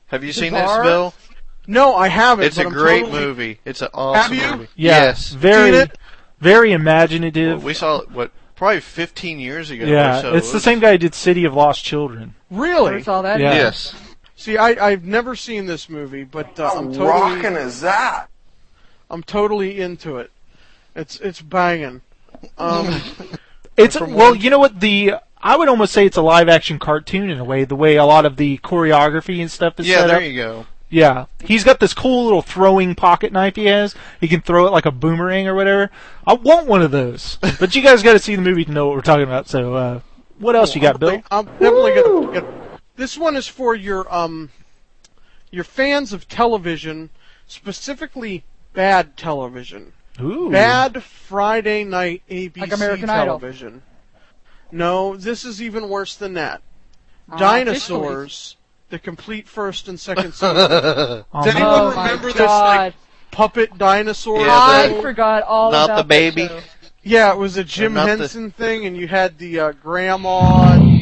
Have you seen Bizarre? this, Bill? No, I haven't. It's a but I'm great totally- movie. It's an awesome Have you? movie. Yeah, Yes. very, Seen it? very imaginative. We saw it, what, probably fifteen years ago yeah, or so. it's It the was- same guy who did City of Lost Children. Really? Never saw that. Yeah. Yes. See, I, I've never seen this movie, but uh, I'm totally Rockin' is that? I'm totally into it. It's it's banging. Um, It's from well, one- you know what the I would almost say it's a live action cartoon in a way. The way a lot of the choreography and stuff is Yeah, set there up. you go. Yeah, he's got this cool little throwing pocket knife he has. He can throw it like a boomerang or whatever. I want one of those. But you guys got to see the movie to know what we're talking about. So, uh, what else you got, Bill? I'm definitely gonna get. This one is for your um, your fans of television, specifically bad television. Ooh. Bad Friday night A B C Like American Idol. television. No, this is even worse than that. Ah, Dinosaurs, the complete first and second season. Oh, Does anyone Oh my remember this God. like puppet dinosaur? Yeah, I the- forgot all Not about the baby. that show. Yeah, it was a Jim not the- Henson thing, and you had the uh, grandma. And...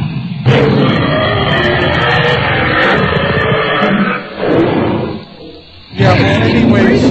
Yeah, well, anyways.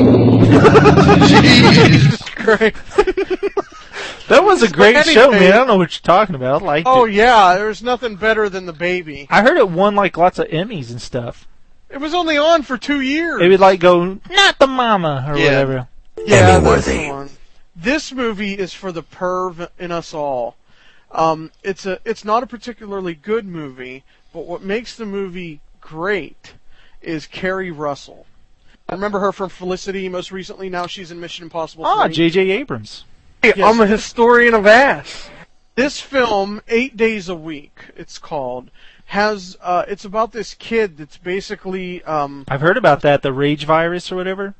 Jesus Christ. That was a great Anyway. show, man. I don't know what you're talking about. I liked Oh, it. yeah, there's nothing better than the baby. I heard it won like lots of Emmys and stuff. It was only on for two years. It would like go, not the mama, or Yeah. whatever. Yeah, that's the one. This movie is for the perv in us all. Um, it's a, it's not a particularly good movie, but what makes the movie great is Kerry Russell. I remember her from Felicity most recently. Now she's in Mission Impossible Ah, three. J J Abrams. Yes. I'm a historian of ass. This film, Eight Days a Week, it's called, has, uh, it's about this kid that's basically, um, I've heard about that, the rage virus or whatever.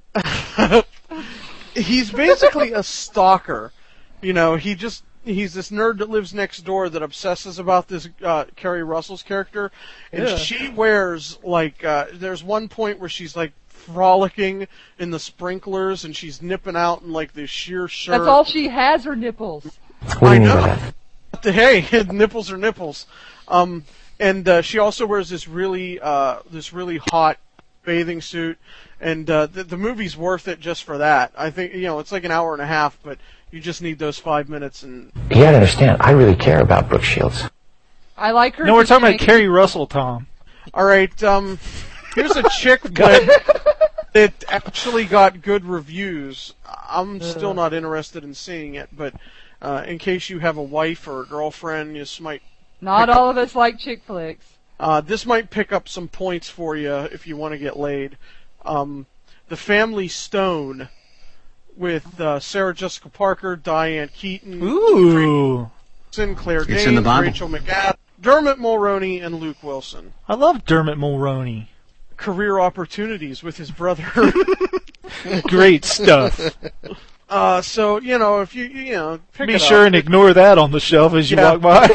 he's basically a stalker. You know, he just, he's this nerd that lives next door that obsesses about this, uh, Kerry Russell's character. And Yeah. she wears, like, uh, there's one point where she's, like, frolicking in the sprinklers and she's nipping out in, like, this sheer shirt. That's all she has, her nipples. What do I you mean by know. that? Hey, nipples are nipples. Um, and uh, she also wears this really, uh, this really hot bathing suit, and uh, the, the movie's worth it just for that. I think you know it's like an hour and a half, but you just need those five minutes. And You gotta understand, I really care about Brooke Shields. I like her. No, we're to talking about sing. Kerry Russell, Tom. all right, um, here's a chick flick that actually got good reviews. I'm still not interested in seeing it, but uh, in case you have a wife or a girlfriend, this might. Not all of us like chick flicks. Uh, this might pick up some points for you if you want to get laid. Um, The Family Stone with uh, Sarah Jessica Parker, Diane Keaton, Ooh. Sinclair It's Danes, in the Bible. Rachel McAdams, Dermot Mulroney, and Luke Wilson. I love Dermot Mulroney. Career opportunities with his brother. Great stuff. uh, so you know, if you you know, pick Be it sure up. and ignore that on the shelf as you Yeah. walk by.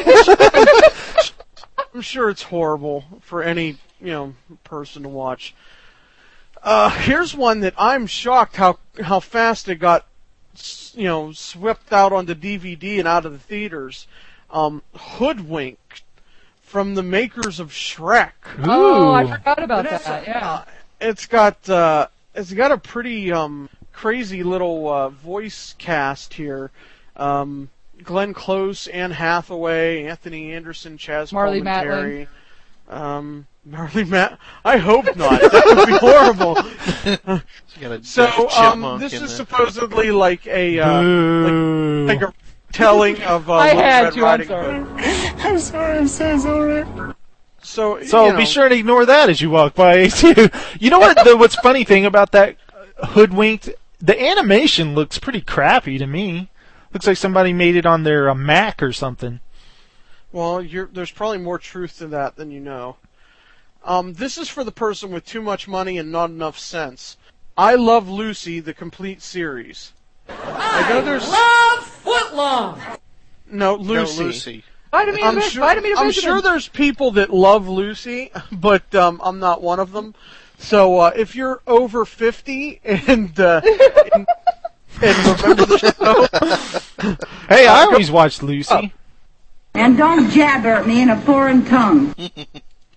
I'm sure it's horrible for any you know person to watch. Uh, here's one that I'm shocked how how fast it got, s- you know, swept out onto D V D and out of the theaters. Um, Hoodwinked, from the makers of Shrek. Oh, I Ooh. forgot about that. Yeah. It's got uh, it's got a pretty um crazy little uh, voice cast here. Um, Glenn Close, Anne Hathaway, Anthony Anderson, Chaz Marley Palminteri. Um, Marley Matt. I hope not. That would be horrible. It's got a So, deaf um, chipmunk this in is there. supposedly like a uh, Boo. like, like a telling of uh, I Little had Red to, I'm Riding sorry. Hood. I'm sorry, I'm so sorry. So, So you know, be sure to ignore that as you walk by too. You know what? The, what's funny thing about that Hoodwinked? The animation looks pretty crappy to me. Looks like somebody made it on their uh, Mac or something. Well, you're, there's probably more truth to that than you know. Um, this is for the person with too much money and not enough sense. I Love Lucy, the complete series. I know there's Love footlong. no No, Lucy. Lucy. Vitamin I'm B- sure, vitamin I'm B- sure there's people that love Lucy, but um, I'm not one of them. So uh, if you're over fifty and uh, and, and remember the show, Hey, I always watched Lucy. And don't jabber at me in a foreign tongue.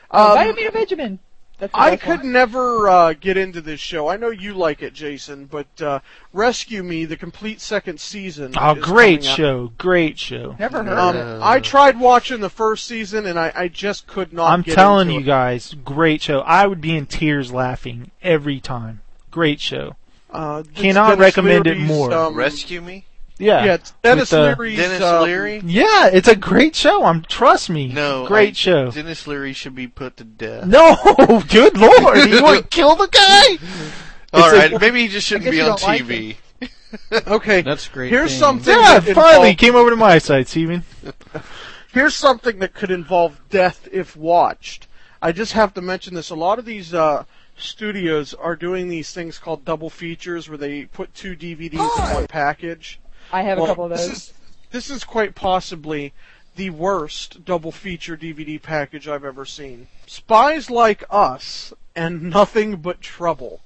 Uh, Um, Vitamin Benjamin. That's the I best could one. never uh, get into this show. I know you like it, Jason, but uh, Rescue Me, the complete second season. Oh, is great coming out. show. Great show. Never heard Um, of it. I tried watching the first season, and I, I just could not. I'm get telling into you it. guys, great show. I would be in tears laughing every time. Great show. Uh, it's Cannot Dennis recommend it Leary's, more. um, Rescue Me? Yeah. Yeah, it's Dennis With, uh, Leary's. Dennis um, Leary? Yeah, it's a great show. I'm trust me. No. Great I- show. Dennis Leary should be put to death. No, good lord, you want to kill the guy? All It's right, a- maybe he just shouldn't guess be you on don't like T V. Okay, That's a great. here's thing. something. Yeah, that finally involved- came over to my side, Steven. Here's something that could involve death if watched. I just have to mention this. A lot of these uh, studios are doing these things called double features, where they put two D V Ds in one package. I have Well, a couple of This those. is, this is quite possibly the worst double feature D V D package I've ever seen. Spies Like Us and Nothing But Trouble.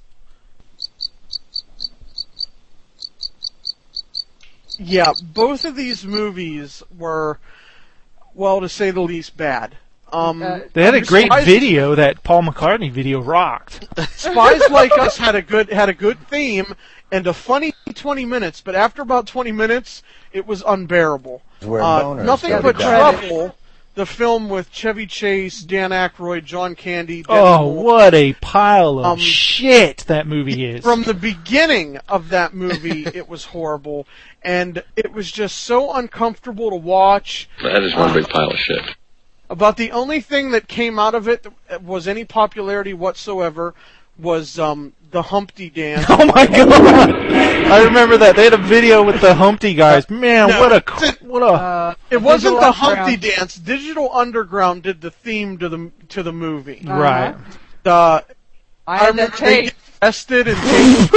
Yeah, both of these movies were, well, to say the least, bad. Um, Uh, They had a great Spies- video. That Paul McCartney video rocked. Spies Like Us had a good had a good theme and a funny twenty minutes, but after about twenty minutes, it was unbearable. Where Uh, boners Nothing go But to die. Trouble, the film with Chevy Chase, Dan Aykroyd, John Candy. Demi Oh, Moore. what a pile of Um, shit that movie is. From the beginning of that movie, it was horrible, and it was just so uncomfortable to watch. That is one big pile of shit. About the only thing that came out of it that was any popularity whatsoever was um, the Humpty Dance. Oh my god! I remember that. They had a video with the Humpty guys. Man, No, what a it's- cr- what a. Uh, It wasn't Digital the Underground. Humpty Dance. Digital Underground did the theme to the to the movie. Uh-huh. Right. Uh, I had that remember they tape. get arrested and taken.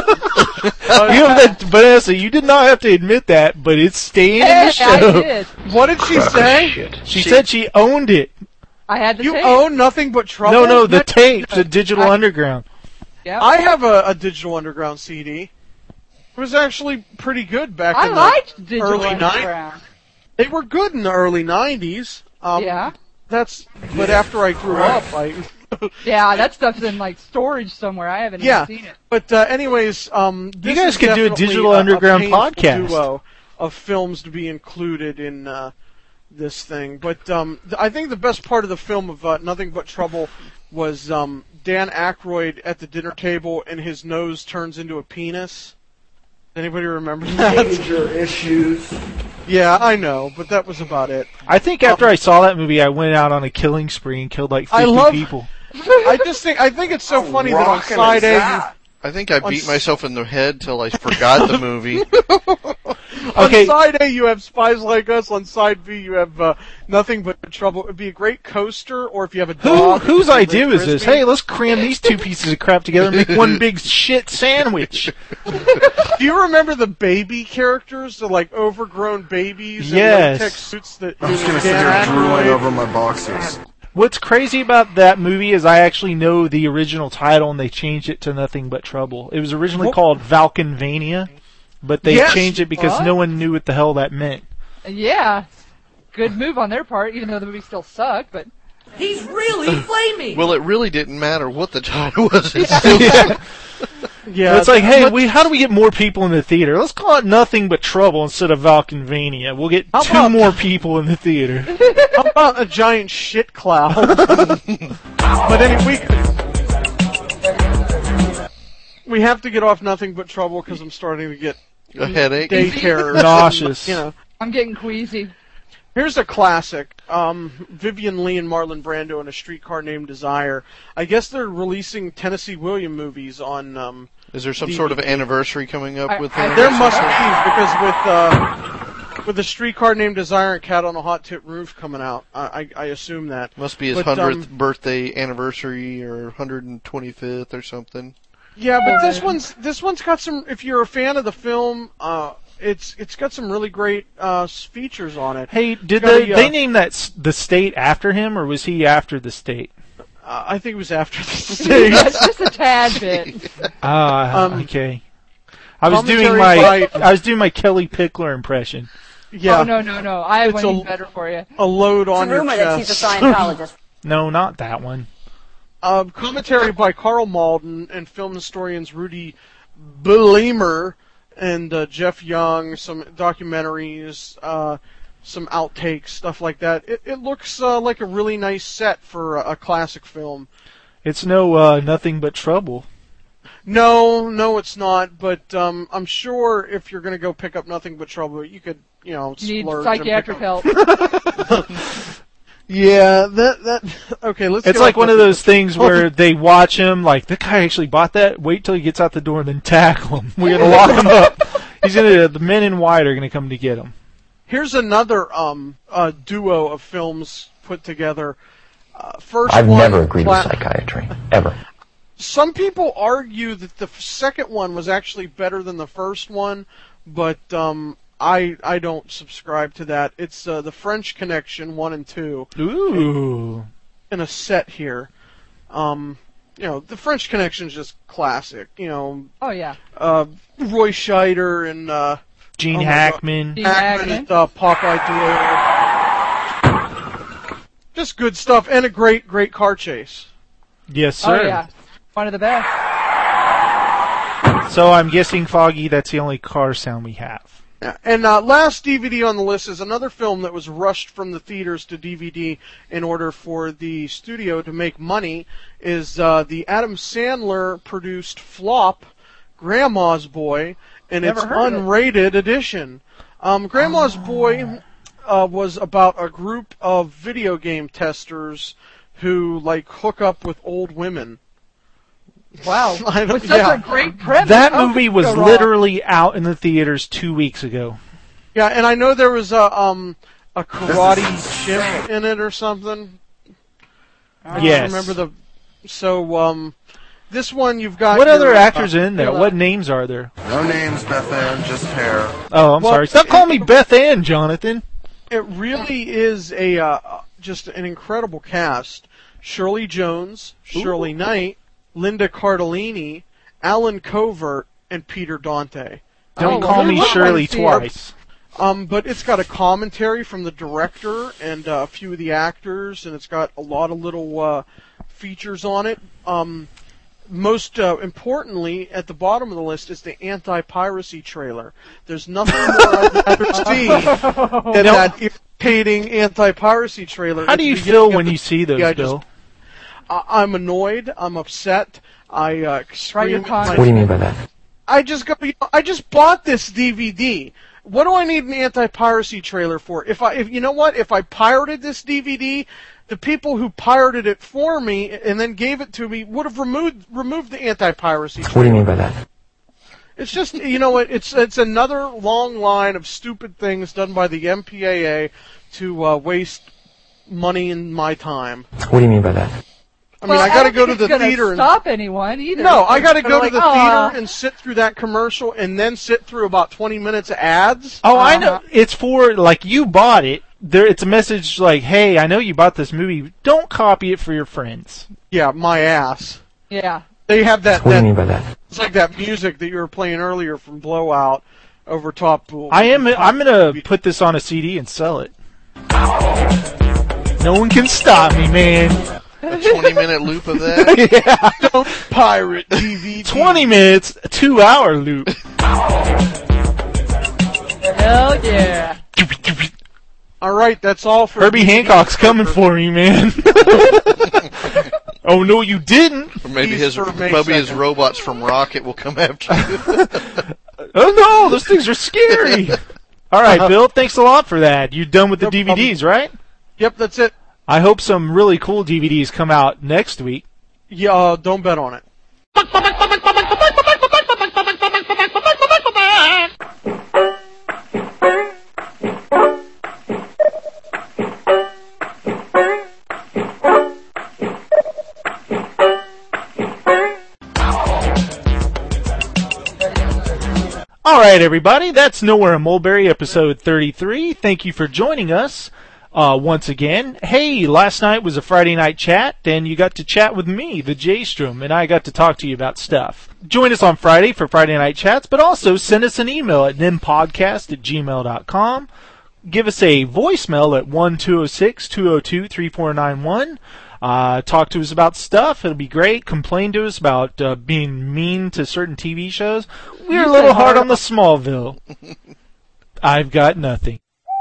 You have that, Vanessa. You did not have to admit that, but it's staying in Hey, the show. I did. What did she say? She said she owned it. I had the You tape. own Nothing But Trouble? No, no, the That- tape, the Digital I- Underground. Yep. I have a, a Digital Underground C D. It was actually pretty good back I in liked the Digital early nineties. Underground. They were good in the early nineties. Um, Yeah. That's. But after I grew up, I. Yeah, that stuff's in like storage somewhere. I haven't Yeah. even seen it. But uh, anyways, um, this guys is could do a definitely Digital a, Underground a painful podcast. duo of films to be included in uh, this thing. But um, th- I think the best part of the film of uh, Nothing But Trouble was um, Dan Aykroyd at the dinner table and his nose turns into a penis. Anybody remember that? Major issues. Yeah, I know, but that was about it. I think after I saw that movie, I went out on a killing spree and killed like I fifty love- people. I just think I think it's so funny that on rockin' side is A, you, that? I think I On beat s- myself in the head till I forgot the movie. Okay. on side A you have Spies Like Us. On side B you have uh, Nothing But Trouble. It'd be a great coaster, or if you have a Who, dog. whose it'd be idea Rick is this? Frisbee. Hey, let's cram these two pieces of crap together and make one big shit sandwich. Do you remember the baby characters, the like overgrown babies Yes. in latex suits that I'm just gonna sit Dan here drooling Aykroyd- over my boxers. What's crazy about that movie is I actually know the original title and they changed it to Nothing But Trouble. It was originally What? called Valkenvania, but they Yes. changed it because What? no one knew what the hell that meant. Yeah. Good move on their part, even though the movie still sucked, but He's really flaming. Well, it really didn't matter what the title was. It still Yeah. Yeah, It's like, hey, what- we how do we get more people in the theater? Let's call it Nothing But Trouble instead of Valkenvania. We'll get How two about- more people in the theater. How about a giant shit cloud? But anyway, we, we have to get off Nothing But Trouble because I'm starting to get a headache. daycare. Nauseous. You know. I'm getting queasy. Here's a classic. Um, Vivian Lee and Marlon Brando in A Streetcar Named Desire. I guess they're releasing Tennessee Williams movies on. Um, Is there some D V D. sort of anniversary coming up I- with I- that? There must be, because with uh, with A Streetcar Named Desire and Cat on a Hot Tin Roof coming out, I, I, I assume that. Must be his But, um, hundredth birthday anniversary or one hundred twenty-fifth or something. Yeah, but this one's this one's got some. If you're a fan of the film, uh, it's it's got some really great uh, s- features on it. Hey, did Got the, a, uh, they name that s- the state after him, or was he after the state? Uh, I think it was after the stage. Just a tad bit. Ah, Um, okay. I was doing commentary my by- I was doing my Kelly Pickler impression. Yeah, Oh, no, no, no. I have It's one a- even better for you. a load on It's a rumor your that he's chest. a Scientologist. No, not that one. Uh, commentary by Carl Malden and film historians Rudy Bellemer and uh, Jeff Young, some documentaries, uh, some outtakes, stuff like that. It, it looks uh, like a really nice set for a, a classic film. It's no uh, Nothing But Trouble. No, no, it's not. But um, I'm sure if you're going to go pick up Nothing But Trouble, you could, you know, You need splurge psychiatric and help. pick up. Yeah, that that. Okay, let's. It's get like off one the- of those things where they watch him, like, the guy actually bought that? Wait till he gets out the door and then tackle him. We're going to lock him up. He's gonna. The men in white are going to come to get him. Here's another um uh, duo of films put together. Uh, first, I've one, never agreed Pla- with psychiatry, ever. Some people argue that the f- second one was actually better than the first one, but um, I I don't subscribe to that. It's uh, the French Connection one and two. Ooh. In a set here, um, you know, the French Connection is just classic. You know. Oh yeah. Uh, Roy Scheider and uh, Gene oh my Hackman. God. Gene Hackman Hackman. and uh, Popeye Doyle. Just good stuff and a great great car chase. Yes, sir. Oh yeah. One of the best. So I'm guessing, Foggy, that's the only car sound we have. Yeah. And uh, last D V D on the list is another film that was rushed from the theaters to D V D in order for the studio to make money. Is uh, the Adam Sandler produced flop, Grandma's Boy, and Never its heard of it. unrated edition. Um, Grandma's Boy uh, was about a group of video game testers who like hook up with old women. Wow. I don't- With such yeah. a great premise. That How movie could was it go wrong? literally out in the theaters two weeks ago. Yeah, and I know there was a um a karate chimp in it or something. I Yes. just remember the. So um, this one you've got. What your, other actors uh, are in there? your- What names are there? No names, Beth Ann, just hair. Oh, I'm Well, sorry. Stop calling me Beth Ann, Jonathan. It really is a uh, just an incredible cast. Shirley Jones, Shirley Knight, Linda Cardellini, Alan Covert, and Peter Dante. Don't Oh, call well, me look, Shirley I see. twice. Um, but it's got a commentary from the director and uh, a few of the actors, and it's got a lot of little uh, features on it. Um, most uh, importantly, at the bottom of the list is the anti-piracy trailer. There's nothing more I'd rather see than that irritating anti-piracy trailer. How At do the you beginning feel of when the you see those, movie, I just- Bill? I- I'm annoyed. I'm upset. I uh, scream your at con- my- What do you mean by that? I just go. You know, I just bought this D V D. What do I need an anti-piracy trailer for? If I, if you know what, if I pirated this D V D, the people who pirated it for me and then gave it to me would have removed removed the anti-piracy trailer. What do you mean by that? It's just, you know, it, it's it's another long line of stupid things done by the M P A A to uh, waste money and my time. What do you mean by that? I mean, Well, I got to don't go to think the it's gonna theater and stop anyone either. no, I got to They're go like, to the "Aw." theater and sit through that commercial and then sit through about twenty minutes of ads. Oh, I know. It's for, like, you bought it. There, it's a message like, hey, I know you bought this movie. Don't copy it for your friends. Yeah, my ass. Yeah. They have that. What do that you mean by that? It's like that music that you were playing earlier from Blowout over top. I am. I'm gonna put this on a C D and sell it. No one can stop me, man. A twenty-minute loop of that? Yeah. Don't pirate D V D. Twenty minutes, a two-hour loop. Hell yeah. All right, that's all for Herbie Hancock's coming for me, man. Oh no, you didn't. Or maybe He's his for May maybe his second. robots from Rocket will come after you. Oh no, those things are scary. All right, Bill, thanks a lot for that. You done with the No D V Ds, right? Yep, that's it. I hope some really cool D V Ds come out next week. Yeah, uh, don't bet on it. All right, everybody, that's Nowhere in Mulberry, episode thirty-three. Thank you for joining us uh, once again. Hey, last night was a Friday night chat, and you got to chat with me, the J-Strom, and I got to talk to you about stuff. Join us on Friday for Friday night chats, but also send us an email at nimpodcast at gmail dot com. give us a voicemail at one two zero six, two zero two, three four nine one. Uh, talk to us about stuff. It'll be great. Complain to us about uh, being mean to certain T V shows. We're a little hard on the Smallville. I've got nothing.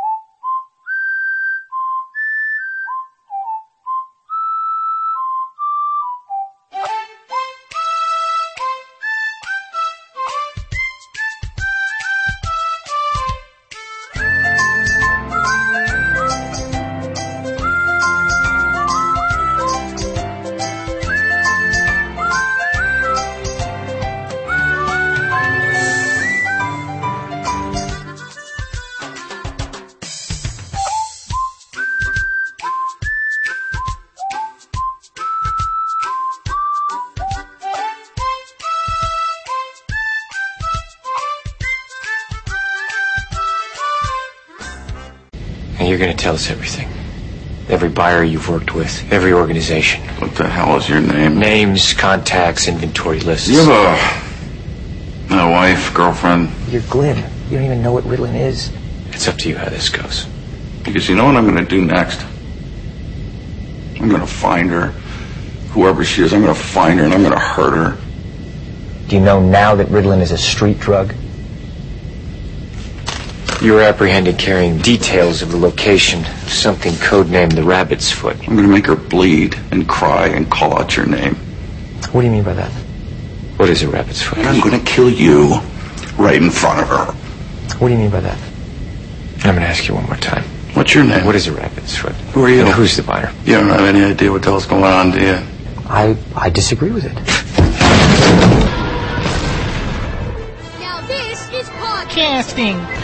And you're going to tell us everything. Every buyer you've worked with, every organization. What the hell is your name? Names, contacts, inventory lists. You have a, a wife, girlfriend? You're Glenn. You don't even know what Ritalin is. It's up to you how this goes. Because you know what I'm going to do next? I'm going to find her. Whoever she is, I'm going to find her and I'm going to hurt her. Do you know now that Ritalin is a street drug? You were apprehended carrying details of the location of something codenamed the Rabbit's Foot. I'm going to make her bleed and cry and call out your name. What do you mean by that? What is a Rabbit's Foot? I'm going to kill you right in front of her. What do you mean by that? I'm going to ask you one more time. What's your name? What is a Rabbit's Foot? Who are you? And who's the buyer? You don't have any idea what the hell's going on, do you? I, I disagree with it. Now this is podcasting.